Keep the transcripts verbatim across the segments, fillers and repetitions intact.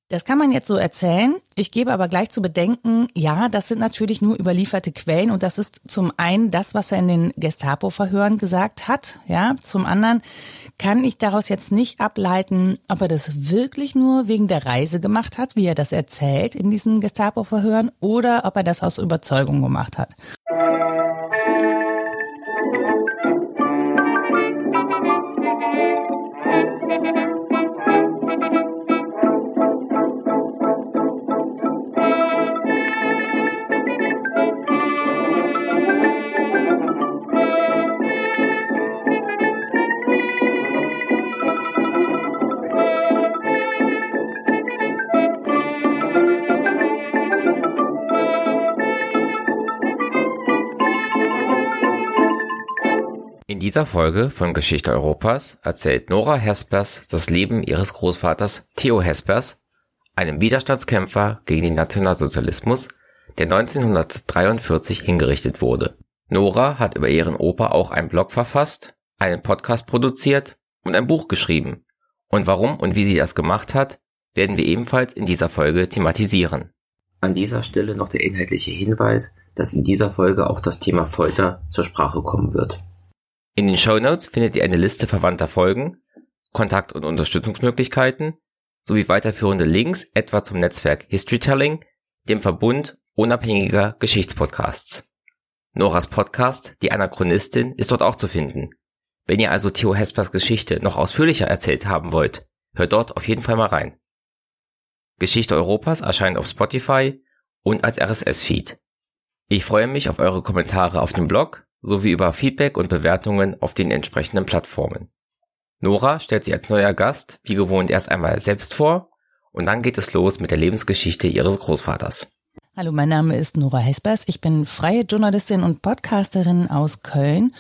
Das kann man jetzt so erzählen. Ich gebe aber gleich zu bedenken, ja, das sind natürlich nur überlieferte Quellen und das ist zum einen das, was er in den Gestapo-Verhören gesagt hat. Ja, zum anderen kann ich daraus jetzt nicht ableiten, ob er das wirklich nur wegen der Reise gemacht hat, wie er das erzählt in diesen Gestapo-Verhören, oder ob er das aus Überzeugung gemacht hat. In dieser Folge von Geschichte Europas erzählt Nora Hespers das Leben ihres Großvaters Theo Hespers, einem Widerstandskämpfer gegen den Nationalsozialismus, der neunzehnhundertdreiundvierzig hingerichtet wurde. Nora hat über ihren Opa auch einen Blog verfasst, einen Podcast produziert und ein Buch geschrieben. Und warum und wie sie das gemacht hat, werden wir ebenfalls in dieser Folge thematisieren. An dieser Stelle noch der inhaltliche Hinweis, dass in dieser Folge auch das Thema Folter zur Sprache kommen wird. In den Shownotes findet ihr eine Liste verwandter Folgen, Kontakt- und Unterstützungsmöglichkeiten sowie weiterführende Links etwa zum Netzwerk Historytelling, dem Verbund unabhängiger Geschichtspodcasts. Noras Podcast, die Anachronistin, ist dort auch zu finden. Wenn ihr also Theo Hespers Geschichte noch ausführlicher erzählt haben wollt, hört dort auf jeden Fall mal rein. Geschichte Europas erscheint auf Spotify und als R S S-Feed. Ich freue mich auf eure Kommentare auf dem Blog sowie über Feedback und Bewertungen auf den entsprechenden Plattformen. Nora stellt sich als neuer Gast wie gewohnt erst einmal selbst vor und dann geht es los mit der Lebensgeschichte ihres Großvaters. Hallo, mein Name ist Nora Hespers. Ich bin freie Journalistin und Podcasterin aus Köln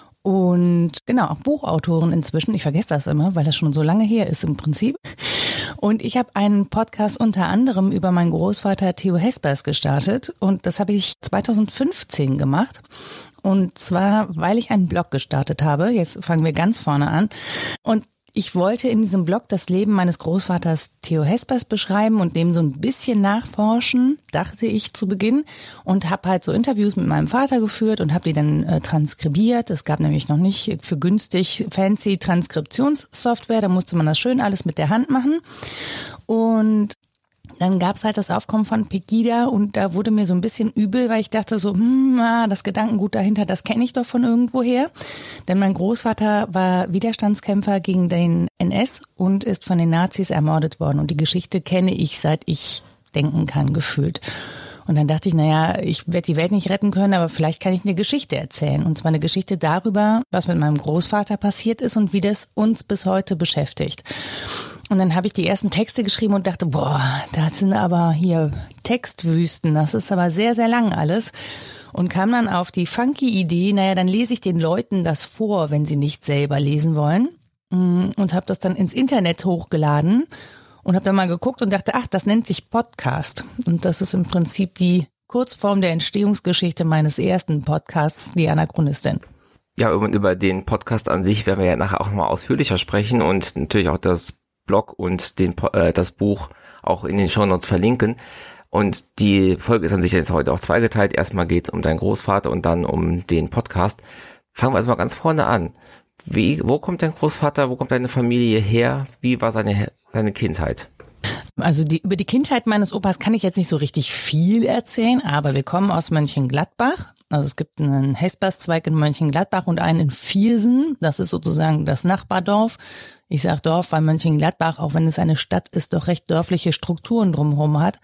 und genau auch Buchautorin inzwischen. Ich vergesse das immer, weil das schon so lange her ist im Prinzip. Und ich habe einen Podcast unter anderem über meinen Großvater Theo Hespers gestartet und das habe ich zweitausendfünfzehn gemacht. Und zwar, weil ich einen Blog gestartet habe. Jetzt fangen wir ganz vorne an. Und ich wollte in diesem Blog das Leben meines Großvaters Theo Hespers beschreiben und dem so ein bisschen nachforschen, dachte ich zu Beginn. Und habe halt so Interviews mit meinem Vater geführt und habe die dann äh, transkribiert. Es gab nämlich noch nicht für günstig fancy Transkriptionssoftware. Da musste man das schön alles mit der Hand machen. Und dann gab's halt das Aufkommen von Pegida und da wurde mir so ein bisschen übel, weil ich dachte so, hm, ah, das Gedankengut dahinter, das kenne ich doch von irgendwoher. Denn mein Großvater war Widerstandskämpfer gegen den N S und ist von den Nazis ermordet worden. Und die Geschichte kenne ich, seit ich denken kann, gefühlt. Und dann dachte ich, naja, ich werde die Welt nicht retten können, aber vielleicht kann ich eine Geschichte erzählen. Und zwar eine Geschichte darüber, was mit meinem Großvater passiert ist und wie das uns bis heute beschäftigt. Und dann habe ich die ersten Texte geschrieben und dachte, boah, das sind aber hier Textwüsten, das ist aber sehr, sehr lang alles. Und kam dann auf die funky Idee, naja, dann lese ich den Leuten das vor, wenn sie nicht selber lesen wollen. Und habe das dann ins Internet hochgeladen und habe dann mal geguckt und dachte, ach, das nennt sich Podcast. Und das ist im Prinzip die Kurzform der Entstehungsgeschichte meines ersten Podcasts, die Anachronistin. Ja, und über den Podcast an sich werden wir ja nachher auch nochmal ausführlicher sprechen und natürlich auch das Blog und den, äh, das Buch auch in den Shownotes verlinken. Und die Folge ist an sich jetzt heute auch zweigeteilt. Erstmal geht es um deinen Großvater und dann um den Podcast. Fangen wir erstmal ganz vorne an. Wie, wo kommt dein Großvater, wo kommt deine Familie her? Wie war seine, seine Kindheit? Also die, über die Kindheit meines Opas kann ich jetzt nicht so richtig viel erzählen, aber wir kommen aus Mönchengladbach. Also es gibt einen Hespers-Zweig in Mönchengladbach und einen in Viersen. Das ist sozusagen das Nachbardorf. Ich sage Dorf, weil Mönchengladbach, auch wenn es eine Stadt ist, doch recht dörfliche Strukturen drumherum hat.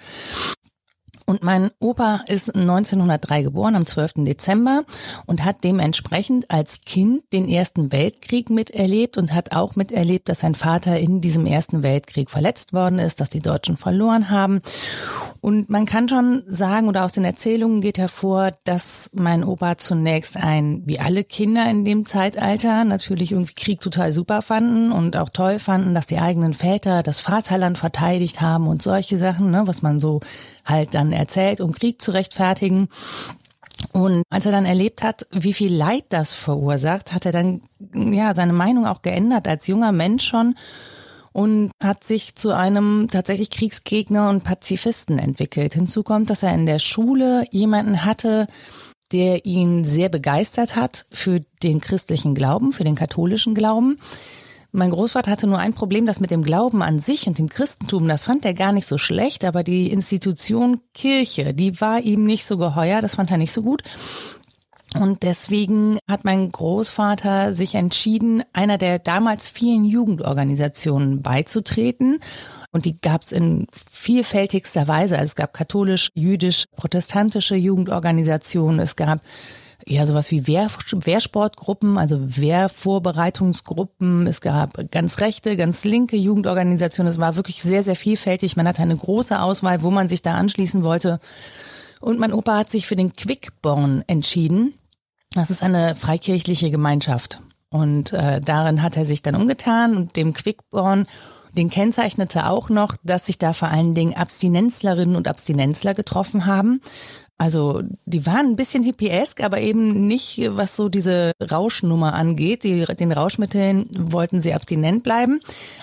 Und mein Opa ist neunzehnhundertdrei geboren, am zwölften Dezember und hat dementsprechend als Kind den Ersten Weltkrieg miterlebt und hat auch miterlebt, dass sein Vater in diesem Ersten Weltkrieg verletzt worden ist, dass die Deutschen verloren haben. Und man kann schon sagen, oder aus den Erzählungen geht hervor, dass mein Opa zunächst ein, wie alle Kinder in dem Zeitalter, natürlich irgendwie Krieg total super fanden und auch toll fanden, dass die eigenen Väter das Vaterland verteidigt haben und solche Sachen, ne, was man so halt dann erzählt, um Krieg zu rechtfertigen. Und als er dann erlebt hat, wie viel Leid das verursacht, hat er dann ja seine Meinung auch geändert als junger Mensch schon und hat sich zu einem tatsächlich Kriegsgegner und Pazifisten entwickelt. Hinzu kommt, dass er in der Schule jemanden hatte, der ihn sehr begeistert hat für den christlichen Glauben, für den katholischen Glauben. Mein Großvater hatte nur ein Problem, das mit dem Glauben an sich und dem Christentum, das fand er gar nicht so schlecht, aber die Institution Kirche, die war ihm nicht so geheuer, das fand er nicht so gut. Und deswegen hat mein Großvater sich entschieden, einer der damals vielen Jugendorganisationen beizutreten. Und die gab es in vielfältigster Weise. Also es gab katholisch, jüdisch, protestantische Jugendorganisationen, es gab ja sowas wie Wehr, Wehrsportgruppen, also Wehrvorbereitungsgruppen. Es gab ganz rechte, ganz linke Jugendorganisationen. Es war wirklich sehr, sehr vielfältig. Man hatte eine große Auswahl, wo man sich da anschließen wollte. Und mein Opa hat sich für den Quickborn entschieden. Das ist eine freikirchliche Gemeinschaft. Und äh, darin hat er sich dann umgetan. Und dem Quickborn, den kennzeichnete auch noch, dass sich da vor allen Dingen Abstinenzlerinnen und Abstinenzler getroffen haben. Also die waren ein bisschen hippiesk, aber eben nicht, was so diese Rauschnummer angeht. Die, den Rauschmitteln wollten sie abstinent bleiben.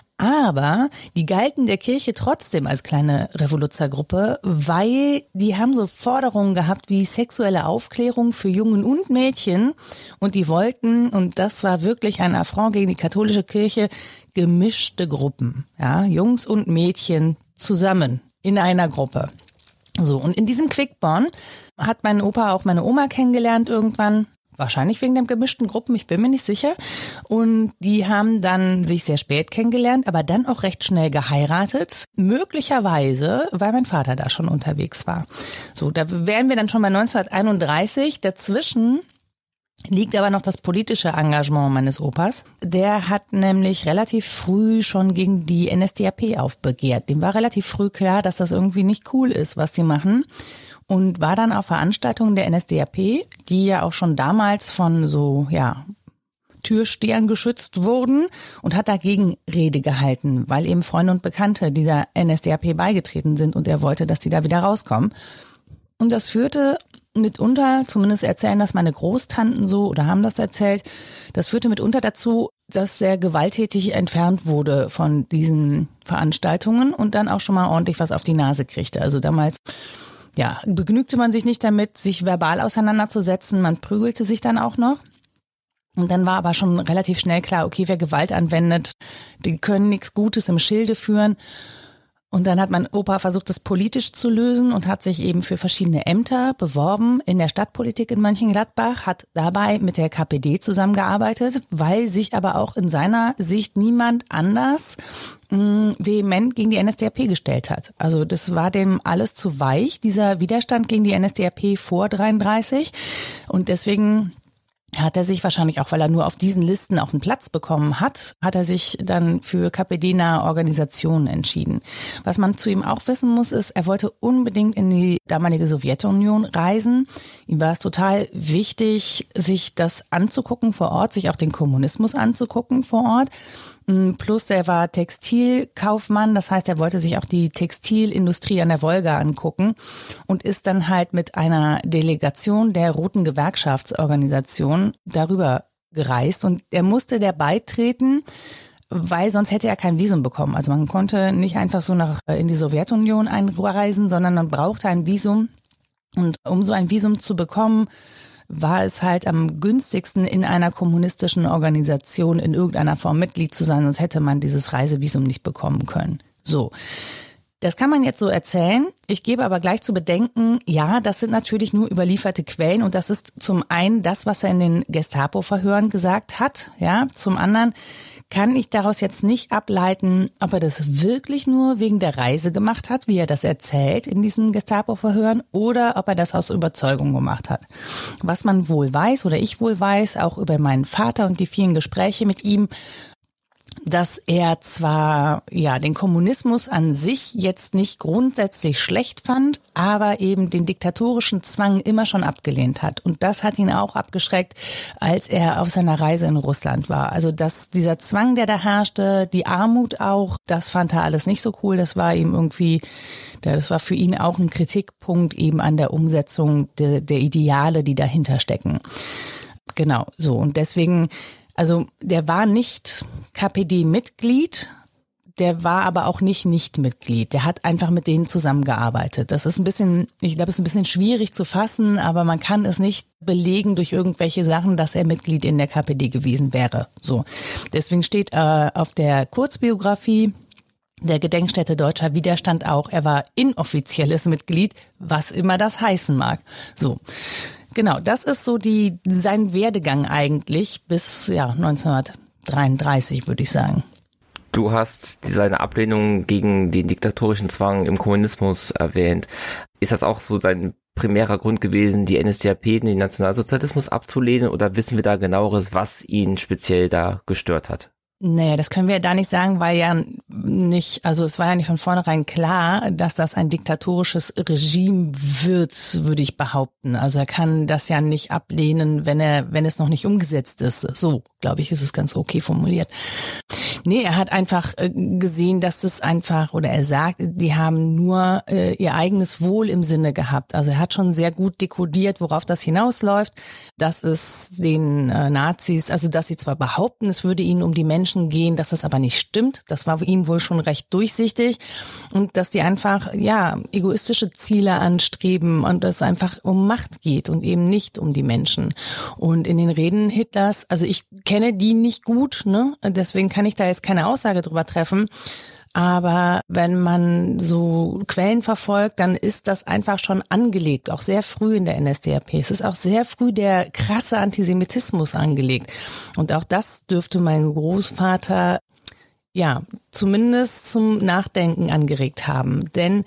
Aber die galten der Kirche trotzdem als kleine Revoluzergruppe, weil die haben so Forderungen gehabt wie sexuelle Aufklärung für Jungen und Mädchen. Und die wollten, und das war wirklich ein Affront gegen die katholische Kirche, gemischte Gruppen. Ja, Jungs und Mädchen zusammen in einer Gruppe. So, und in diesem Quickborn hat mein Opa auch meine Oma kennengelernt irgendwann. Wahrscheinlich wegen den gemischten Gruppen, ich bin mir nicht sicher. Und die haben dann sich sehr spät kennengelernt, aber dann auch recht schnell geheiratet. Möglicherweise, weil mein Vater da schon unterwegs war. So, da wären wir dann schon bei neunzehnhunderteinunddreißig. Dazwischen liegt aber noch das politische Engagement meines Opas. Der hat nämlich relativ früh schon gegen die N S D A P aufbegehrt. Dem war relativ früh klar, dass das irgendwie nicht cool ist, was sie machen. Und war dann auf Veranstaltungen der N S D A P, die ja auch schon damals von so, ja, Türstehern geschützt wurden, und hat dagegen Rede gehalten, weil eben Freunde und Bekannte dieser N S D A P beigetreten sind und er wollte, dass die da wieder rauskommen. Und das führte mitunter, zumindest erzählen das meine Großtanten so oder haben das erzählt, das führte mitunter dazu, dass er gewalttätig entfernt wurde von diesen Veranstaltungen und dann auch schon mal ordentlich was auf die Nase kriegte. Also damals, ja, begnügte man sich nicht damit, sich verbal auseinanderzusetzen, man prügelte sich dann auch noch. Und dann war aber schon relativ schnell klar, okay, wer Gewalt anwendet, die können nichts Gutes im Schilde führen. Und dann hat mein Opa versucht, das politisch zu lösen und hat sich eben für verschiedene Ämter beworben in der Stadtpolitik in Mönchengladbach, hat dabei mit der K P D zusammengearbeitet, weil sich aber auch in seiner Sicht niemand anders mh, vehement gegen die N S D A P gestellt hat. Also das war dem alles zu weich, dieser Widerstand gegen die N S D A P vor dreiunddreißig. Und deswegen hat er sich wahrscheinlich auch, weil er nur auf diesen Listen auch einen Platz bekommen hat, hat er sich dann für K P D-nahe Organisationen entschieden. Was man zu ihm auch wissen muss, ist, er wollte unbedingt in die damalige Sowjetunion reisen. Ihm war es total wichtig, sich das anzugucken vor Ort, sich auch den Kommunismus anzugucken vor Ort. Plus er war Textilkaufmann, das heißt, er wollte sich auch die Textilindustrie an der Wolga angucken und ist dann halt mit einer Delegation der Roten Gewerkschaftsorganisation darüber gereist und er musste der beitreten, weil sonst hätte er kein Visum bekommen. Also man konnte nicht einfach so nach in die Sowjetunion einreisen, sondern man brauchte ein Visum und um so ein Visum zu bekommen, war es halt am günstigsten, in einer kommunistischen Organisation in irgendeiner Form Mitglied zu sein, sonst hätte man dieses Reisevisum nicht bekommen können. So, das kann man jetzt so erzählen. Ich gebe aber gleich zu bedenken, ja, das sind natürlich nur überlieferte Quellen und das ist zum einen das, was er in den Gestapo-Verhören gesagt hat, ja, zum anderen kann ich daraus jetzt nicht ableiten, ob er das wirklich nur wegen der Reise gemacht hat, wie er das erzählt in diesen Gestapo-Verhören, oder ob er das aus Überzeugung gemacht hat. Was man wohl weiß oder ich wohl weiß, auch über meinen Vater und die vielen Gespräche mit ihm, dass er zwar ja den Kommunismus an sich jetzt nicht grundsätzlich schlecht fand, aber eben den diktatorischen Zwang immer schon abgelehnt hat. Und das hat ihn auch abgeschreckt, als er auf seiner Reise in Russland war. Also dass dieser Zwang, der da herrschte, die Armut auch, das fand er alles nicht so cool. Das war ihm irgendwie, das war für ihn auch ein Kritikpunkt eben an der Umsetzung der, der Ideale, die dahinter stecken. Genau, so. Und deswegen, also der war nicht K P D-Mitglied, der war aber auch nicht Nicht-Mitglied. Der hat einfach mit denen zusammengearbeitet. Das ist ein bisschen, ich glaube, es ist ein bisschen schwierig zu fassen, aber man kann es nicht belegen durch irgendwelche Sachen, dass er Mitglied in der K P D gewesen wäre. So. Deswegen steht äh, auf der Kurzbiografie der Gedenkstätte Deutscher Widerstand auch, er war inoffizielles Mitglied, was immer das heißen mag. So. Genau, das ist so die sein Werdegang eigentlich bis ja neunzehnhundertdreiunddreißig, würde ich sagen. Du hast seine Ablehnung gegen den diktatorischen Zwang im Kommunismus erwähnt. Ist das auch so sein primärer Grund gewesen, die N S D A P, den Nationalsozialismus abzulehnen, oder wissen wir da genaueres, was ihn speziell da gestört hat? Naja, das können wir ja da nicht sagen, weil ja nicht, also es war ja nicht von vornherein klar, dass das ein diktatorisches Regime wird, würde ich behaupten. Also er kann das ja nicht ablehnen, wenn er, wenn es noch nicht umgesetzt ist. So, glaube ich, ist es ganz okay formuliert. Nee, er hat einfach gesehen, dass es einfach, oder er sagt, die haben nur äh, ihr eigenes Wohl im Sinne gehabt. Also er hat schon sehr gut dekodiert, worauf das hinausläuft, dass es den äh, Nazis, also dass sie zwar behaupten, es würde ihnen um die Menschen gehen, dass das aber nicht stimmt. Das war ihm wohl schon recht durchsichtig und dass die einfach, ja, egoistische Ziele anstreben und es einfach um Macht geht und eben nicht um die Menschen. Und in den Reden Hitlers, also ich kenne die nicht gut, ne? Deswegen kann ich da jetzt keine Aussage drüber treffen. Aber wenn man so Quellen verfolgt, dann ist das einfach schon angelegt, auch sehr früh in der N S D A P. Es ist auch sehr früh der krasse Antisemitismus angelegt. Und auch das dürfte mein Großvater, ja, zumindest zum Nachdenken angeregt haben. Denn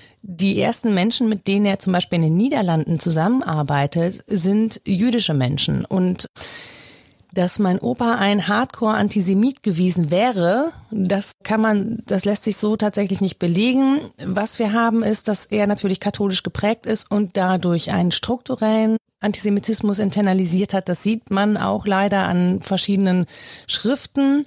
die ersten Menschen, mit denen er zum Beispiel in den Niederlanden zusammenarbeitet, sind jüdische Menschen. Und dass mein Opa ein Hardcore-Antisemit gewesen wäre, das kann man, das lässt sich so tatsächlich nicht belegen. Was wir haben, ist, dass er natürlich katholisch geprägt ist und dadurch einen strukturellen Antisemitismus internalisiert hat. Das sieht man auch leider an verschiedenen Schriften.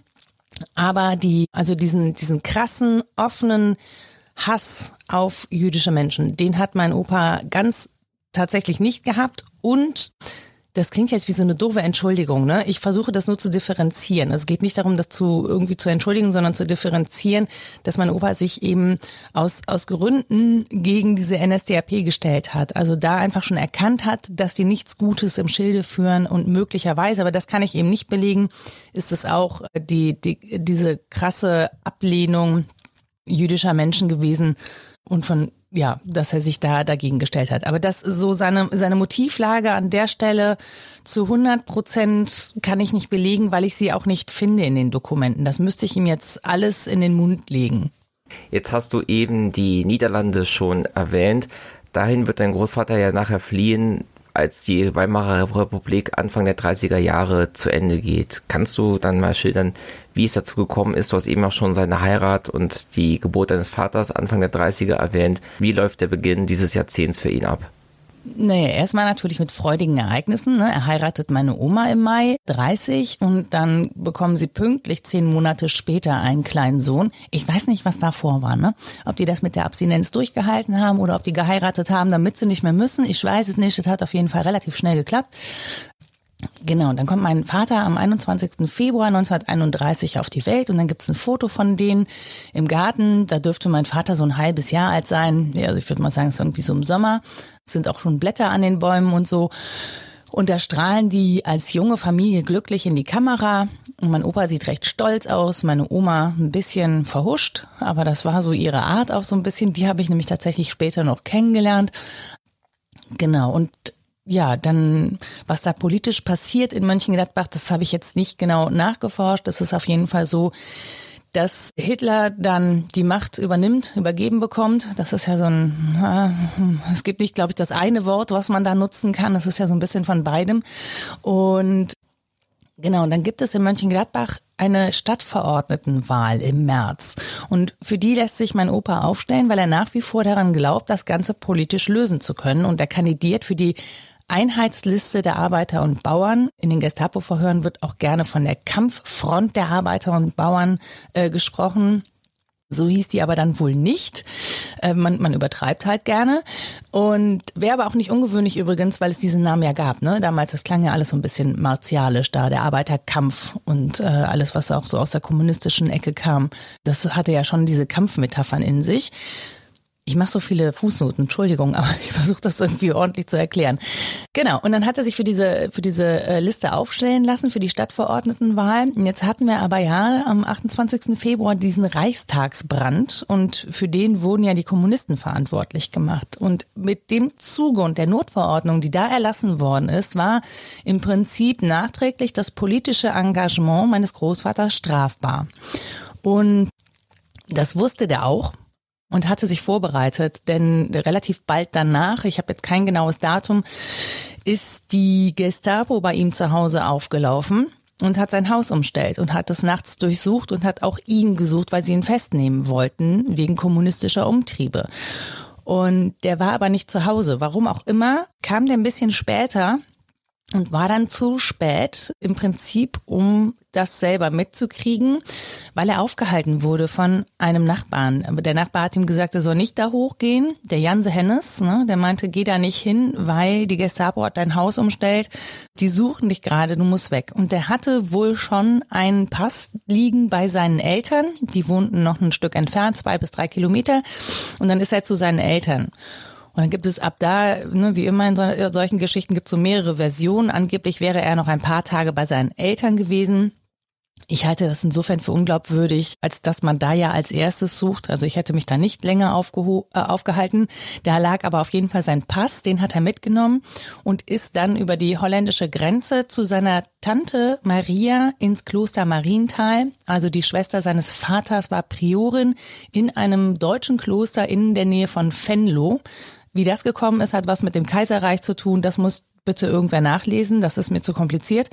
Aber die, also diesen, diesen krassen, offenen Hass auf jüdische Menschen, den hat mein Opa ganz tatsächlich nicht gehabt. Und das klingt jetzt wie so eine doofe Entschuldigung, ne? Ich versuche das nur zu differenzieren. Es geht nicht darum, das zu irgendwie zu entschuldigen, sondern zu differenzieren, dass mein Opa sich eben aus aus Gründen gegen diese N S D A P gestellt hat. Also da einfach schon erkannt hat, dass die nichts Gutes im Schilde führen und möglicherweise, aber das kann ich eben nicht belegen, ist es auch die, die diese krasse Ablehnung jüdischer Menschen gewesen und von ja, dass er sich da dagegen gestellt hat. Aber das so seine seine Motivlage an der Stelle zu hundert Prozent kann ich nicht belegen, weil ich sie auch nicht finde in den Dokumenten. Das müsste ich ihm jetzt alles in den Mund legen. Jetzt hast du eben die Niederlande schon erwähnt. Dahin wird dein Großvater ja nachher fliehen, als die Weimarer Republik Anfang der dreißiger Jahre zu Ende geht. Kannst du dann mal schildern, wie es dazu gekommen ist? Du hast eben auch schon seine Heirat und die Geburt deines Vaters Anfang der dreißiger erwähnt. Wie läuft der Beginn dieses Jahrzehnts für ihn ab? Naja, erstmal natürlich mit freudigen Ereignissen. Ne? Er heiratet meine Oma im Mai, dreißig, und dann bekommen sie pünktlich zehn Monate später einen kleinen Sohn. Ich weiß nicht, was davor war, ne? Ob die das mit der Abstinenz durchgehalten haben oder ob die geheiratet haben, damit sie nicht mehr müssen. Ich weiß es nicht. Das hat auf jeden Fall relativ schnell geklappt. Genau, dann kommt mein Vater am einundzwanzigsten Februar neunzehnhunderteinunddreißig auf die Welt und dann gibt's ein Foto von denen im Garten. Da dürfte mein Vater so ein halbes Jahr alt sein. Ja, also ich würde mal sagen, es ist irgendwie so im Sommer. Es sind auch schon Blätter an den Bäumen und so. Und da strahlen die als junge Familie glücklich in die Kamera. Und mein Opa sieht recht stolz aus, meine Oma ein bisschen verhuscht. Aber das war so ihre Art auch so ein bisschen. Die habe ich nämlich tatsächlich später noch kennengelernt. Genau, und ja, dann, was da politisch passiert in Mönchengladbach, das habe ich jetzt nicht genau nachgeforscht. Das ist auf jeden Fall so, dass Hitler dann die Macht übernimmt, übergeben bekommt. Das ist ja so ein, es gibt nicht, glaube ich, das eine Wort, was man da nutzen kann. Das ist ja so ein bisschen von beidem. Und genau, und dann gibt es in Mönchengladbach eine Stadtverordnetenwahl im März. Und für die lässt sich mein Opa aufstellen, weil er nach wie vor daran glaubt, das Ganze politisch lösen zu können. Und er kandidiert für die Einheitsliste der Arbeiter und Bauern. In den Gestapo-Verhören wird auch gerne von der Kampffront der Arbeiter und Bauern äh, gesprochen. So hieß die aber dann wohl nicht. Äh, man, man übertreibt halt gerne. Und wäre aber auch nicht ungewöhnlich übrigens, weil es diesen Namen ja gab. Ne? Damals, das klang ja alles so ein bisschen martialisch da, der Arbeiterkampf und äh, alles, was auch so aus der kommunistischen Ecke kam. Das hatte ja schon diese Kampfmetaphern in sich. Ich mache so viele Fußnoten, Entschuldigung, aber ich versuche das irgendwie ordentlich zu erklären. Genau, und dann hat er sich für diese für diese Liste aufstellen lassen, für die Stadtverordnetenwahl. Und jetzt hatten wir aber ja am achtundzwanzigsten Februar diesen Reichstagsbrand und für den wurden ja die Kommunisten verantwortlich gemacht. Und mit dem Zuge und der Notverordnung, die da erlassen worden ist, war im Prinzip nachträglich das politische Engagement meines Großvaters strafbar. Und das wusste der auch. Und hatte sich vorbereitet, denn relativ bald danach, ich habe jetzt kein genaues Datum, ist die Gestapo bei ihm zu Hause aufgelaufen und hat sein Haus umstellt und hat es nachts durchsucht und hat auch ihn gesucht, weil sie ihn festnehmen wollten wegen kommunistischer Umtriebe. Und der war aber nicht zu Hause. Warum auch immer, kam der ein bisschen später und war dann zu spät im Prinzip, um das selber mitzukriegen, weil er aufgehalten wurde von einem Nachbarn. Aber der Nachbar hat ihm gesagt, er soll nicht da hochgehen. Der Janse Hennes, ne, der meinte, geh da nicht hin, weil die Gestapo hat dein Haus umstellt. Die suchen dich gerade, du musst weg. Und der hatte wohl schon einen Pass liegen bei seinen Eltern. Die wohnten noch ein Stück entfernt, zwei bis drei Kilometer. Und dann ist er zu seinen Eltern. Und dann gibt es ab da, ne, wie immer in so, solchen Geschichten, gibt es so mehrere Versionen. Angeblich wäre er noch ein paar Tage bei seinen Eltern gewesen. Ich halte das insofern für unglaubwürdig, als dass man da ja als erstes sucht. Also ich hätte mich da nicht länger aufgeho- äh, aufgehalten. Da lag aber auf jeden Fall sein Pass, den hat er mitgenommen und ist dann über die holländische Grenze zu seiner Tante Maria ins Kloster Marienthal. Also die Schwester seines Vaters war Priorin in einem deutschen Kloster in der Nähe von Venlo. Wie das gekommen ist, hat was mit dem Kaiserreich zu tun. Das muss bitte irgendwer nachlesen. Das ist mir zu kompliziert.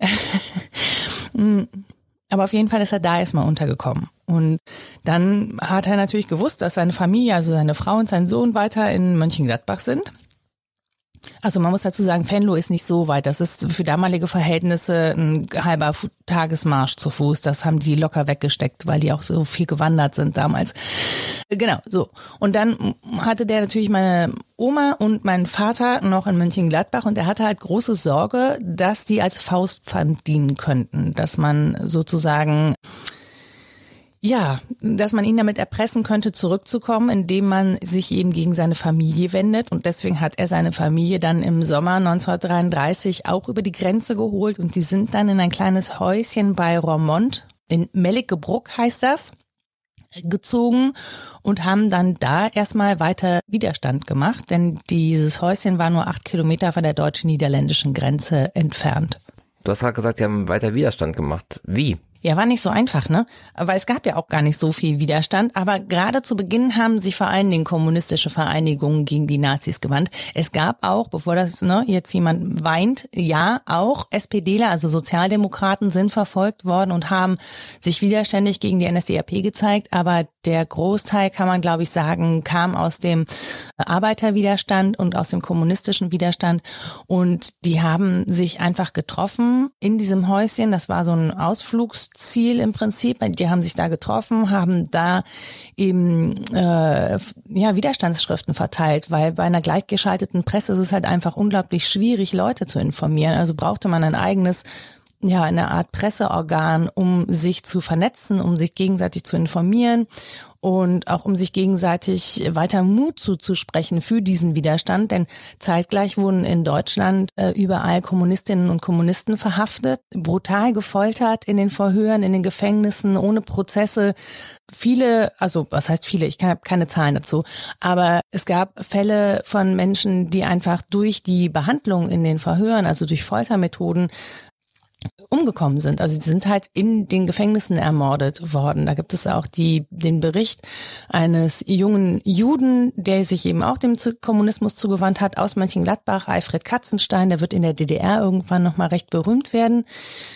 Aber auf jeden Fall ist er da erstmal untergekommen. Und dann hat er natürlich gewusst, dass seine Familie, also seine Frau und sein Sohn weiter in Mönchengladbach sind. Also man muss dazu sagen, Venlo ist nicht so weit. Das ist für damalige Verhältnisse ein halber Tagesmarsch zu Fuß. Das haben die locker weggesteckt, weil die auch so viel gewandert sind damals. Genau, so. Und dann hatte der natürlich meine Oma und meinen Vater noch in Mönchengladbach und er hatte halt große Sorge, dass die als Faustpfand dienen könnten. Dass man sozusagen... Ja, dass man ihn damit erpressen könnte, zurückzukommen, indem man sich eben gegen seine Familie wendet. Und deswegen hat er seine Familie dann im Sommer neunzehnhundertdreiunddreißig auch über die Grenze geholt. Und die sind dann in ein kleines Häuschen bei Roermond, in Mellickebroek heißt das, gezogen und haben dann da erstmal weiter Widerstand gemacht. Denn dieses Häuschen war nur acht Kilometer von der deutsch-niederländischen Grenze entfernt. Du hast gerade gesagt, sie haben weiter Widerstand gemacht. Wie? Ja, war nicht so einfach, ne? Weil es gab ja auch gar nicht so viel Widerstand. Aber gerade zu Beginn haben sich vor allen Dingen kommunistische Vereinigungen gegen die Nazis gewandt. Es gab auch, bevor das ne, jetzt jemand weint, ja, auch SPDler, also Sozialdemokraten, sind verfolgt worden und haben sich widerständig gegen die N S D A P gezeigt. Aber der Großteil, kann man glaube ich sagen, kam aus dem Arbeiterwiderstand und aus dem kommunistischen Widerstand. Und die haben sich einfach getroffen in diesem Häuschen. Das war so ein Ausflugs Ziel im Prinzip. Die haben sich da getroffen, haben da eben äh, ja Widerstandsschriften verteilt, weil bei einer gleichgeschalteten Presse ist es halt einfach unglaublich schwierig, Leute zu informieren. Also brauchte man ein eigenes, ja, eine Art Presseorgan, um sich zu vernetzen, um sich gegenseitig zu informieren und auch um sich gegenseitig weiter Mut zuzusprechen für diesen Widerstand. Denn zeitgleich wurden in Deutschland äh, überall Kommunistinnen und Kommunisten verhaftet, brutal gefoltert in den Verhören, in den Gefängnissen, ohne Prozesse. Viele, also was heißt viele, ich habe keine Zahlen dazu, aber es gab Fälle von Menschen, die einfach durch die Behandlung in den Verhören, also durch Foltermethoden, umgekommen sind. Also die sind halt in den Gefängnissen ermordet worden. Da gibt es auch die den Bericht eines jungen Juden, der sich eben auch dem Kommunismus zugewandt hat, aus Mönchengladbach, Alfred Katzenstein, der wird in der D D R irgendwann nochmal recht berühmt werden.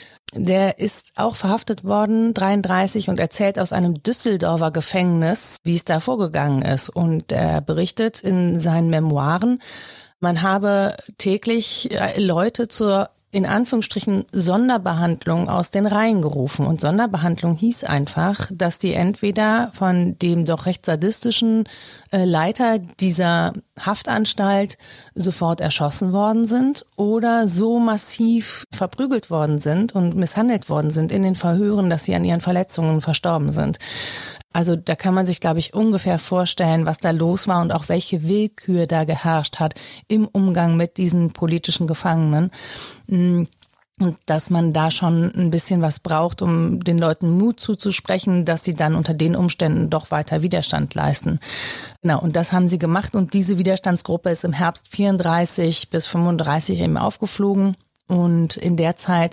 Der ist auch verhaftet worden, dreiunddreißig, und erzählt aus einem Düsseldorfer Gefängnis, wie es da vorgegangen ist. Und er berichtet in seinen Memoiren, man habe täglich Leute zur in Anführungsstrichen Sonderbehandlung aus den Reihen gerufen. Und Sonderbehandlung hieß einfach, dass die entweder von dem doch recht sadistischen äh, Leiter dieser Haftanstalt sofort erschossen worden sind oder so massiv verprügelt worden sind und misshandelt worden sind in den Verhören, dass sie an ihren Verletzungen verstorben sind. Also da kann man sich, glaube ich, ungefähr vorstellen, was da los war und auch welche Willkür da geherrscht hat im Umgang mit diesen politischen Gefangenen. Und dass man da schon ein bisschen was braucht, um den Leuten Mut zuzusprechen, dass sie dann unter den Umständen doch weiter Widerstand leisten. Genau, und das haben sie gemacht und diese Widerstandsgruppe ist im Herbst vierunddreißig bis fünfunddreißig eben aufgeflogen und in der Zeit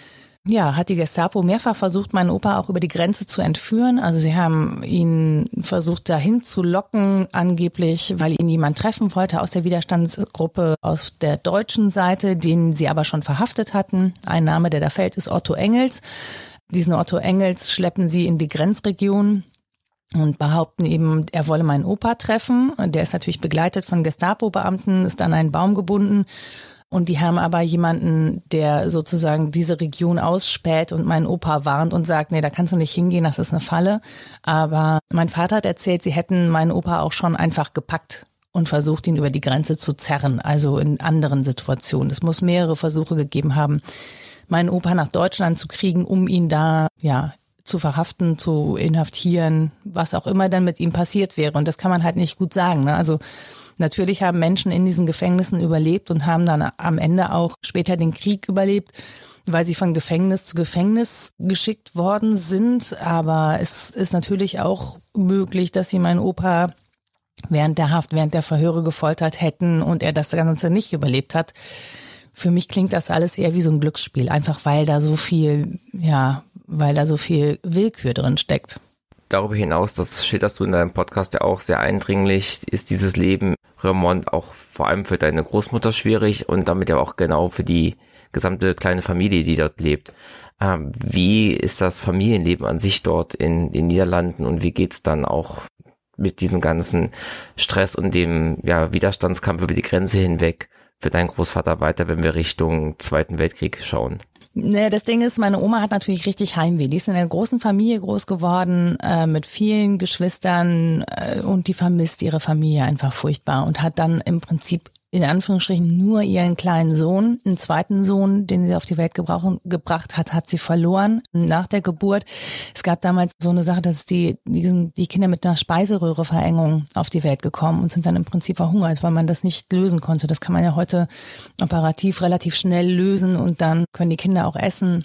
ja, hat die Gestapo mehrfach versucht, meinen Opa auch über die Grenze zu entführen. Also sie haben ihn versucht, dahin zu locken, angeblich, weil ihn jemand treffen wollte aus der Widerstandsgruppe aus der deutschen Seite, den sie aber schon verhaftet hatten. Ein Name, der da fällt, ist Otto Engels. Diesen Otto Engels schleppen sie in die Grenzregion und behaupten eben, er wolle meinen Opa treffen. Der ist natürlich begleitet von Gestapo-Beamten, ist an einen Baum gebunden. Und die haben aber jemanden, der sozusagen diese Region ausspäht und meinen Opa warnt und sagt, nee, da kannst du nicht hingehen, das ist eine Falle. Aber mein Vater hat erzählt, sie hätten meinen Opa auch schon einfach gepackt und versucht, ihn über die Grenze zu zerren, also in anderen Situationen. Es muss mehrere Versuche gegeben haben, meinen Opa nach Deutschland zu kriegen, um ihn da, ja, zu verhaften, zu inhaftieren, was auch immer dann mit ihm passiert wäre. Und das kann man halt nicht gut sagen, ne? Also natürlich haben Menschen in diesen Gefängnissen überlebt und haben dann am Ende auch später den Krieg überlebt, weil sie von Gefängnis zu Gefängnis geschickt worden sind. Aber es ist natürlich auch möglich, dass sie meinen Opa während der Haft, während der Verhöre gefoltert hätten und er das Ganze nicht überlebt hat. Für mich klingt das alles eher wie so ein Glücksspiel, einfach weil da so viel, ja, weil da so viel Willkür drin steckt. Darüber hinaus, das schilderst du in deinem Podcast ja auch sehr eindringlich, ist dieses Leben Remont auch vor allem für deine Großmutter schwierig und damit ja auch genau für die gesamte kleine Familie, die dort lebt. Ähm, wie ist das Familienleben an sich dort in den Niederlanden und wie geht's dann auch mit diesem ganzen Stress und dem ja, Widerstandskampf über die Grenze hinweg für deinen Großvater weiter, wenn wir Richtung Zweiten Weltkrieg schauen? Ne, das Ding ist, meine Oma hat natürlich richtig Heimweh. Die ist in einer großen Familie groß geworden, äh, mit vielen Geschwistern äh, und die vermisst ihre Familie einfach furchtbar und hat dann im Prinzip in Anführungsstrichen nur ihren kleinen Sohn, einen zweiten Sohn, den sie auf die Welt gebrauchen, gebracht hat, hat sie verloren nach der Geburt. Es gab damals so eine Sache, dass die, die, die Kinder mit einer Speiseröhreverengung auf die Welt gekommen und sind dann im Prinzip verhungert, weil man das nicht lösen konnte. Das kann man ja heute operativ relativ schnell lösen und dann können die Kinder auch essen.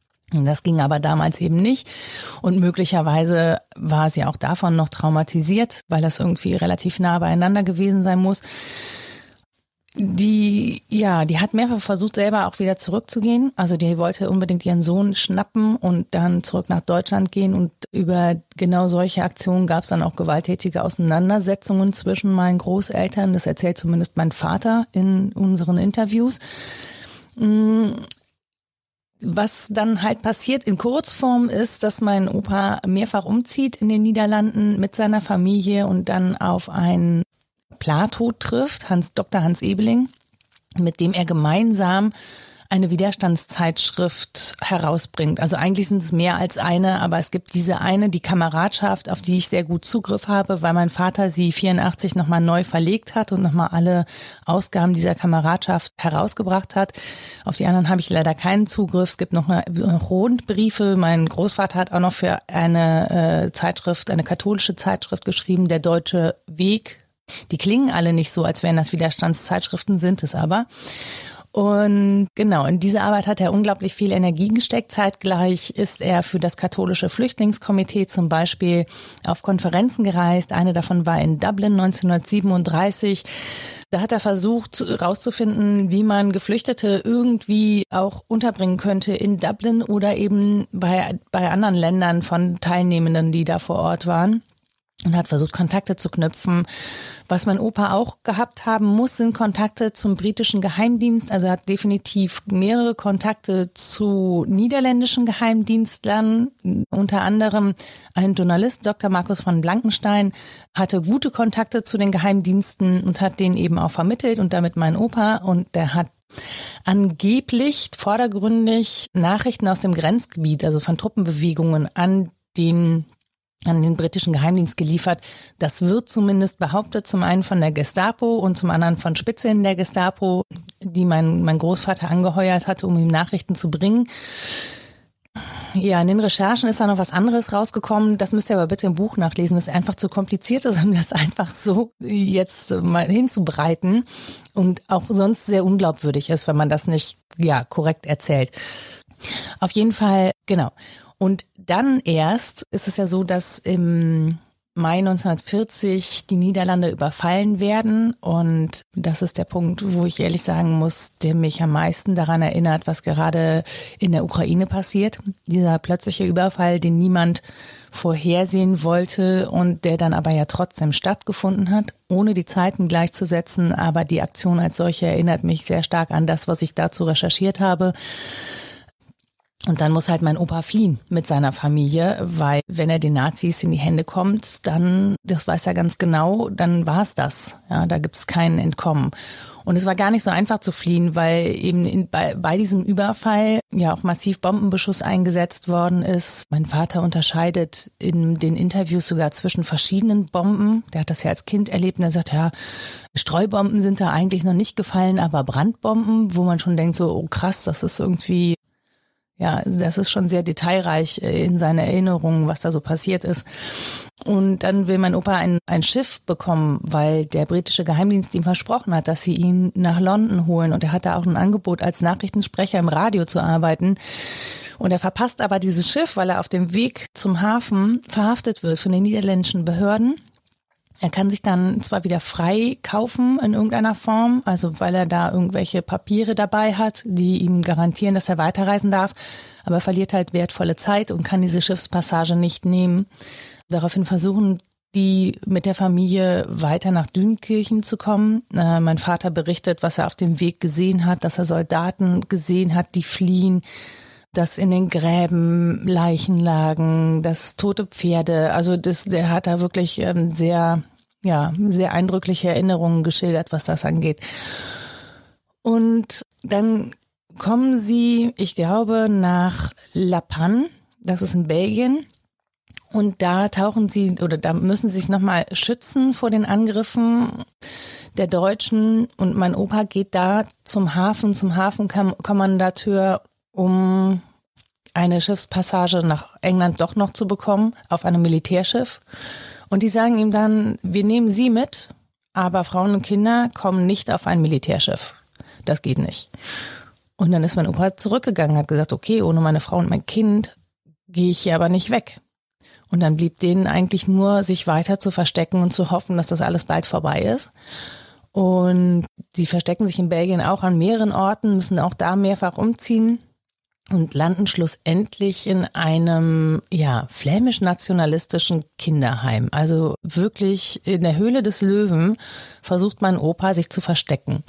Das ging aber damals eben nicht und möglicherweise war sie auch davon noch traumatisiert, weil das irgendwie relativ nah beieinander gewesen sein muss. Die, ja, die hat mehrfach versucht, selber auch wieder zurückzugehen. Also die wollte unbedingt ihren Sohn schnappen und dann zurück nach Deutschland gehen. Und über genau solche Aktionen gab es dann auch gewalttätige Auseinandersetzungen zwischen meinen Großeltern. Das erzählt zumindest mein Vater in unseren Interviews. Was dann halt passiert in Kurzform ist, dass mein Opa mehrfach umzieht in den Niederlanden mit seiner Familie und dann auf einen Plato trifft, Hans, Doktor Hans Ebeling, mit dem er gemeinsam eine Widerstandszeitschrift herausbringt. Also eigentlich sind es mehr als eine, aber es gibt diese eine, die Kameradschaft, auf die ich sehr gut Zugriff habe, weil mein Vater sie vierundachtzig nochmal neu verlegt hat und nochmal alle Ausgaben dieser Kameradschaft herausgebracht hat. Auf die anderen habe ich leider keinen Zugriff. Es gibt noch eine, Rundbriefe. Mein Großvater hat auch noch für eine äh, Zeitschrift, eine katholische Zeitschrift geschrieben, Der Deutsche Weg. Die klingen alle nicht so, als wären das Widerstandszeitschriften, sind es aber. Und genau, in diese Arbeit hat er unglaublich viel Energie gesteckt. Zeitgleich ist er für das katholische Flüchtlingskomitee zum Beispiel auf Konferenzen gereist. Eine davon war in Dublin neunzehnhundertsiebenunddreißig. Da hat er versucht herauszufinden, wie man Geflüchtete irgendwie auch unterbringen könnte in Dublin oder eben bei, bei anderen Ländern von Teilnehmenden, die da vor Ort waren. Und hat versucht, Kontakte zu knüpfen. Was mein Opa auch gehabt haben muss, sind Kontakte zum britischen Geheimdienst. Also er hat definitiv mehrere Kontakte zu niederländischen Geheimdienstlern. Unter anderem ein Journalist, Doktor Markus von Blankenstein, hatte gute Kontakte zu den Geheimdiensten und hat denen eben auch vermittelt und damit mein Opa. Und der hat Angeblich vordergründig Nachrichten aus dem Grenzgebiet, also von Truppenbewegungen an den an den britischen Geheimdienst geliefert. Das wird zumindest behauptet, zum einen von der Gestapo und zum anderen von Spitzeln der Gestapo, die mein, mein Großvater angeheuert hatte, um ihm Nachrichten zu bringen. Ja, in den Recherchen ist da noch was anderes rausgekommen. Das müsst ihr aber bitte im Buch nachlesen. Das ist einfach zu kompliziert, um das einfach so jetzt mal hinzubreiten und auch sonst sehr unglaubwürdig ist, wenn man das nicht ja korrekt erzählt. Auf jeden Fall, genau. Und dann erst ist es ja so, dass im Mai neunzehnhundertvierzig die Niederlande überfallen werden. Und das ist der Punkt, wo ich ehrlich sagen muss, der mich am meisten daran erinnert, was gerade in der Ukraine passiert. Dieser plötzliche Überfall, den niemand vorhersehen wollte und der dann aber ja trotzdem stattgefunden hat, ohne die Zeiten gleichzusetzen. Aber die Aktion als solche erinnert mich sehr stark an das, was ich dazu recherchiert habe. Und dann muss halt mein Opa fliehen mit seiner Familie, weil wenn er den Nazis in die Hände kommt, dann, das weiß er ganz genau, dann war es das. Ja, da gibt's kein Entkommen. Und es war gar nicht so einfach zu fliehen, weil eben in, bei, bei diesem Überfall ja auch massiv Bombenbeschuss eingesetzt worden ist. Mein Vater unterscheidet in den Interviews sogar zwischen verschiedenen Bomben. Der hat das ja als Kind erlebt und er sagt, ja, Streubomben sind da eigentlich noch nicht gefallen, aber Brandbomben, wo man schon denkt so, oh krass, das ist irgendwie... Ja, das ist schon sehr detailreich in seiner Erinnerungen, was da so passiert ist. Und dann will mein Opa ein, ein Schiff bekommen, weil der britische Geheimdienst ihm versprochen hat, dass sie ihn nach London holen. Und er hatte auch ein Angebot, als Nachrichtensprecher im Radio zu arbeiten. Und er verpasst aber dieses Schiff, weil er auf dem Weg zum Hafen verhaftet wird von den niederländischen Behörden. Er kann sich dann zwar wieder frei kaufen in irgendeiner Form, also weil er da irgendwelche Papiere dabei hat, die ihm garantieren, dass er weiterreisen darf, aber er verliert halt wertvolle Zeit und kann diese Schiffspassage nicht nehmen. Daraufhin versuchen die mit der Familie weiter nach Dünkirchen zu kommen. Äh, mein Vater berichtet, was er auf dem Weg gesehen hat, dass er Soldaten gesehen hat, die fliehen, dass in den Gräben Leichen lagen, dass tote Pferde, also das, der hat da wirklich ähm, sehr, ja, sehr eindrückliche Erinnerungen geschildert, was das angeht. Und dann kommen sie, ich glaube, nach La Panne, das ist in Belgien, und da tauchen sie, oder da müssen sie sich nochmal schützen vor den Angriffen der Deutschen, und mein Opa geht da zum Hafen, zum Hafenkommandateur, um eine Schiffspassage nach England doch noch zu bekommen, auf einem Militärschiff. Und die sagen ihm dann, wir nehmen Sie mit, aber Frauen und Kinder kommen nicht auf ein Militärschiff. Das geht nicht. Und dann ist mein Opa zurückgegangen, hat gesagt, okay, ohne meine Frau und mein Kind gehe ich hier aber nicht weg. Und dann blieb denen eigentlich nur, sich weiter zu verstecken und zu hoffen, dass das alles bald vorbei ist. Und sie verstecken sich in Belgien auch an mehreren Orten, müssen auch da mehrfach umziehen und landen schlussendlich in einem, ja, flämisch-nationalistischen Kinderheim. Also wirklich in der Höhle des Löwen versucht mein Opa, sich zu verstecken.